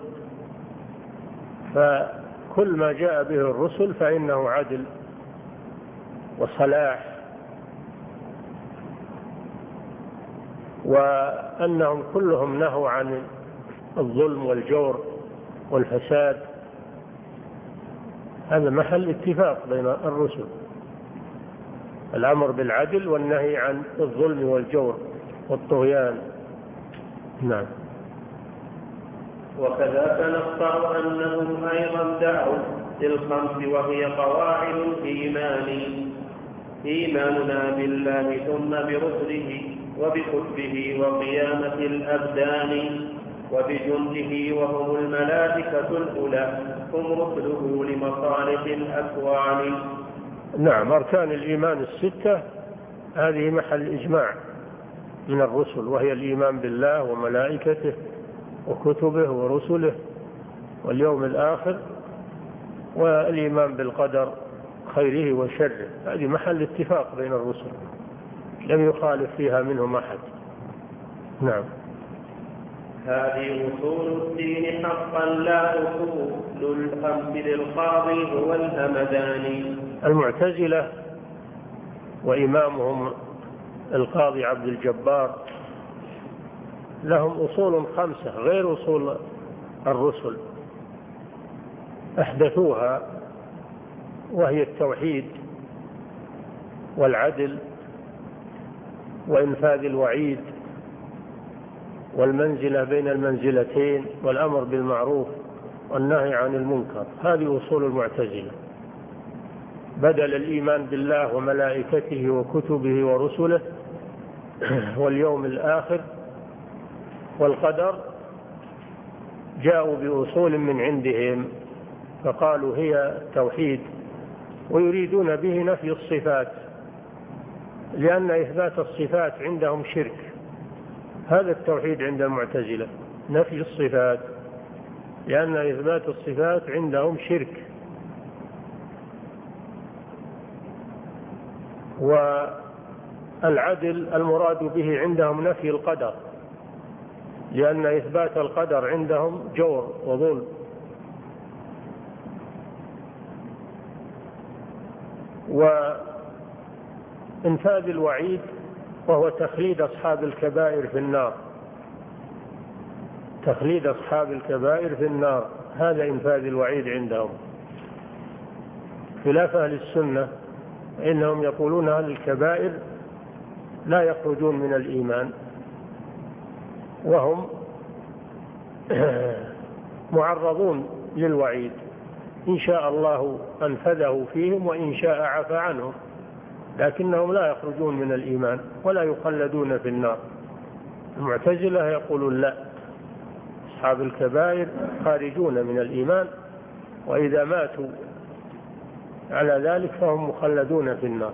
فكل ما جاء به الرسل فإنه عدل وصلاح، وأنهم كلهم نهوا عن الظلم والجور والفساد. هذا محل اتفاق بين الرسل، الأمر بالعدل والنهي عن الظلم والجور والطغيان. نعم. وكذا تنقطع أنهم أيضا دعوا للخمس وهي قواعد الإيمان: إيماننا بالله ثم برسله وبكتبه وقيامة الأبدان وبجنده وهم الملائكة الأولى هم رسله لمصالح الأكوان. نعم. أركان الإيمان الستة هذه محل إجماع من الرسل، وهي الإيمان بالله وملائكته وكتبه ورسله واليوم الآخر، والإيمان بالقدر خيره وشره. هذه محل اتفاق بين الرسل، لم يخالف فيها منهم أحد. نعم. هذه أصول الدين حقا لا أصول الحمد للقاضي هو الهمداني. المعتزلة وإمامهم القاضي عبد الجبار لهم أصول خمسة غير أصول الرسل أحدثوها، وهي التوحيد والعدل وإنفاذ الوعيد والمنزلة بين المنزلتين والأمر بالمعروف والنهي عن المنكر. هذه أصول المعتزلة، بدل الإيمان بالله وملائكته وكتبه ورسله واليوم الآخر والقدر جاءوا بأصول من عندهم فقالوا هي توحيد، ويريدون به نفي الصفات، لأن إثبات الصفات عندهم شرك. هذا التوحيد عند المعتزلة، نفي الصفات، لأن إثبات الصفات عندهم شرك. والعدل المراد به عندهم نفي القدر، لأن إثبات القدر عندهم جور وظلم. وإنفاذ الوعيد وهو تخليد أصحاب الكبائر في النار، تخليد أصحاب الكبائر في النار، هذا إنفاذ الوعيد عندهم. خلاف أهل السنة إنهم يقولون أهل الكبائر لا يخرجون من الإيمان، وهم معرضون للوعيد، إن شاء الله أنفذه فيهم وإن شاء عفى عنهم، لكنهم لا يخرجون من الإيمان ولا يخلدون في النار. المعتزلة يقولون لا، أصحاب الكبائر خارجون من الإيمان، وإذا ماتوا على ذلك فهم مخلدون في النار.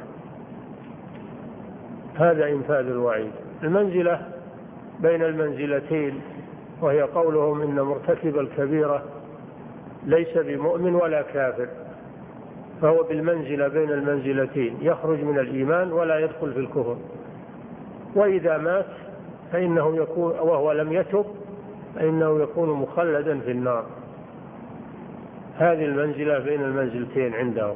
هذا إنفاذ الوعيد. المنزلة بين المنزلتين، وهي قولهم إن مرتكب الكبيرة ليس بمؤمن ولا كافر، فهو بالمنزلة بين المنزلتين، يخرج من الإيمان ولا يدخل في الكفر، وإذا مات فإنه يكون وهو لم يتب فإنه يكون مخلدا في النار. هذه المنزلة بين المنزلتين عندهم.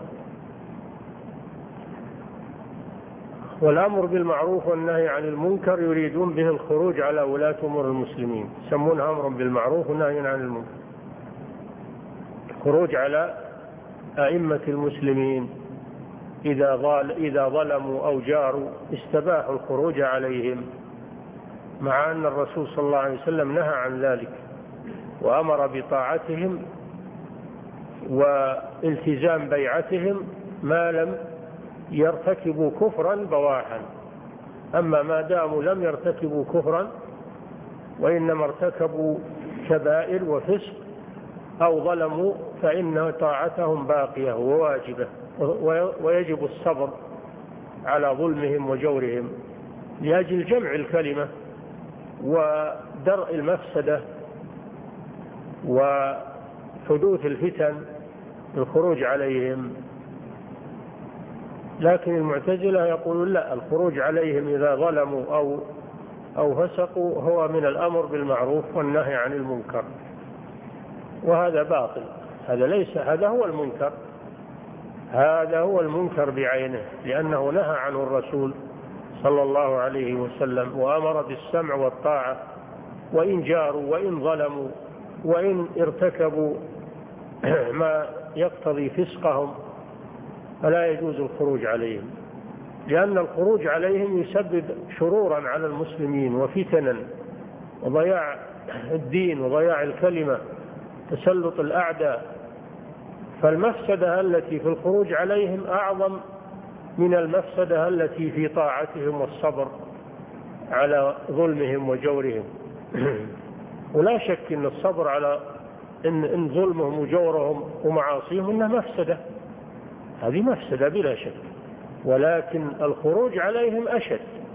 والأمر بالمعروف والنهي عن المنكر يريدون به الخروج على ولاة أمور المسلمين، يسمونها أمر بالمعروف ونهي عن المنكر، خروج على أئمة المسلمين. إذا ظل إذا ظلموا أو جاروا استباحوا الخروج عليهم، مع أن الرسول صلى الله عليه وسلم نهى عن ذلك وأمر بطاعتهم والتزام بيعتهم ما لم يرتكبوا كفرا بواحا. أما ما داموا لم يرتكبوا كفرا وإنما ارتكبوا كبائر وفسق أو ظلموا فإن طاعتهم باقية وواجبة، ويجب الصبر على ظلمهم وجورهم لأجل جمع الكلمة ودرء المفسدة وحدوث الفتن الخروج عليهم. لكن المعتزلة يقولون لا، الخروج عليهم إذا ظلموا أو أو فسقوا هو من الأمر بالمعروف والنهي عن المنكر، وهذا باطل. هذا ليس، هذا هو المنكر، هذا هو المنكر بعينه، لأنه نهى عنه الرسول صلى الله عليه وسلم وأمر بالسمع والطاعة، وإن جاروا وإن ظلموا وإن ارتكبوا ما يقتضي فسقهم فلا يجوز الخروج عليهم، لأن الخروج عليهم يسبب شرورا على المسلمين وفتنا وضياع الدين وضياع الكلمة، تسلط الأعداء. فالمفسدة التي في الخروج عليهم أعظم من المفسدة التي في طاعتهم والصبر على ظلمهم وجورهم. ولا شك أن الصبر على إن, إن ظلمهم وجورهم ومعاصيهم إنها مفسدة، هذه مفسدة بلا شك، ولكن الخروج عليهم أشد،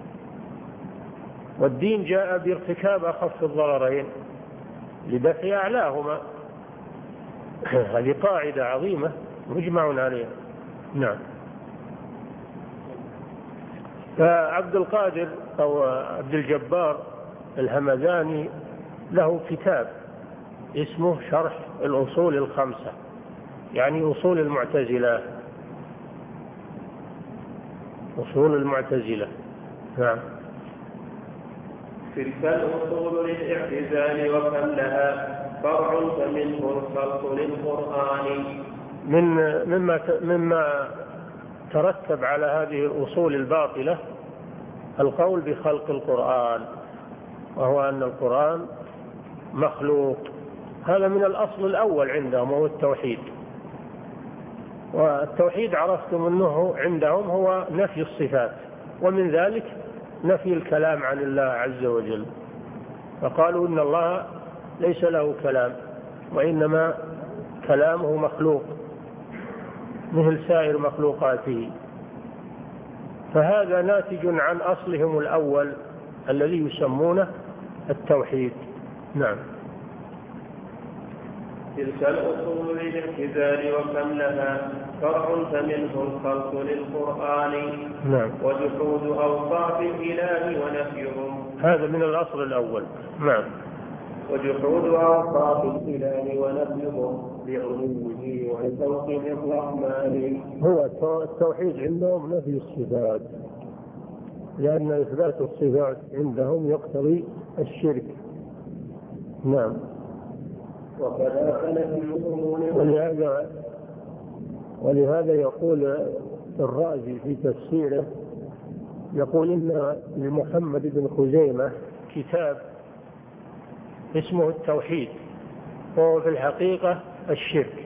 والدين جاء بارتكاب أخف الضررين لدفع أعلاهما. هذه قاعدة عظيمة مجمع عليها. نعم. فعبد القادر أو عبد الجبار الهمداني له كتاب اسمه شرح الأصول الخمسة، يعني أصول المعتزلة، أصول المعتزلة. نعم. تلك الأصول للاعتزال وكم لها فرع فمنه الخلق للقرآن. من مما مما ترتب على هذه الأصول الباطلة القول بخلق القرآن، وهو أن القرآن مخلوق. هذا من الأصل الأول عندهم وهو التوحيد. والتوحيد عرفتم أنه عندهم هو نفي الصفات، ومن ذلك نفي الكلام عن الله عز وجل، فقالوا إن الله ليس له كلام وإنما كلامه مخلوق مثل سائر مخلوقاته. فهذا ناتج عن أصلهم الأول الذي يسمونه التوحيد. نعم. تلك الأصول للاعتزال وكم لها فرع فمنه الخلق للقرآن. نعم. وجحود أوصاف الإله ونفيهم. هذا من الأصل الأول. نعم. وجحود أوصاف الإله ونفيهم بعلوه وعن الرحمن. هو التوحيد عندهم نفي الصفات، لأن إثبات الصفات عندهم يقتضي الشرك. نعم. ولهذا ولهذا يقول الرازي في تفسيره، يقول إن لمحمد بن خزيمة كتاب اسمه التوحيد، وهو في الحقيقة الشرك،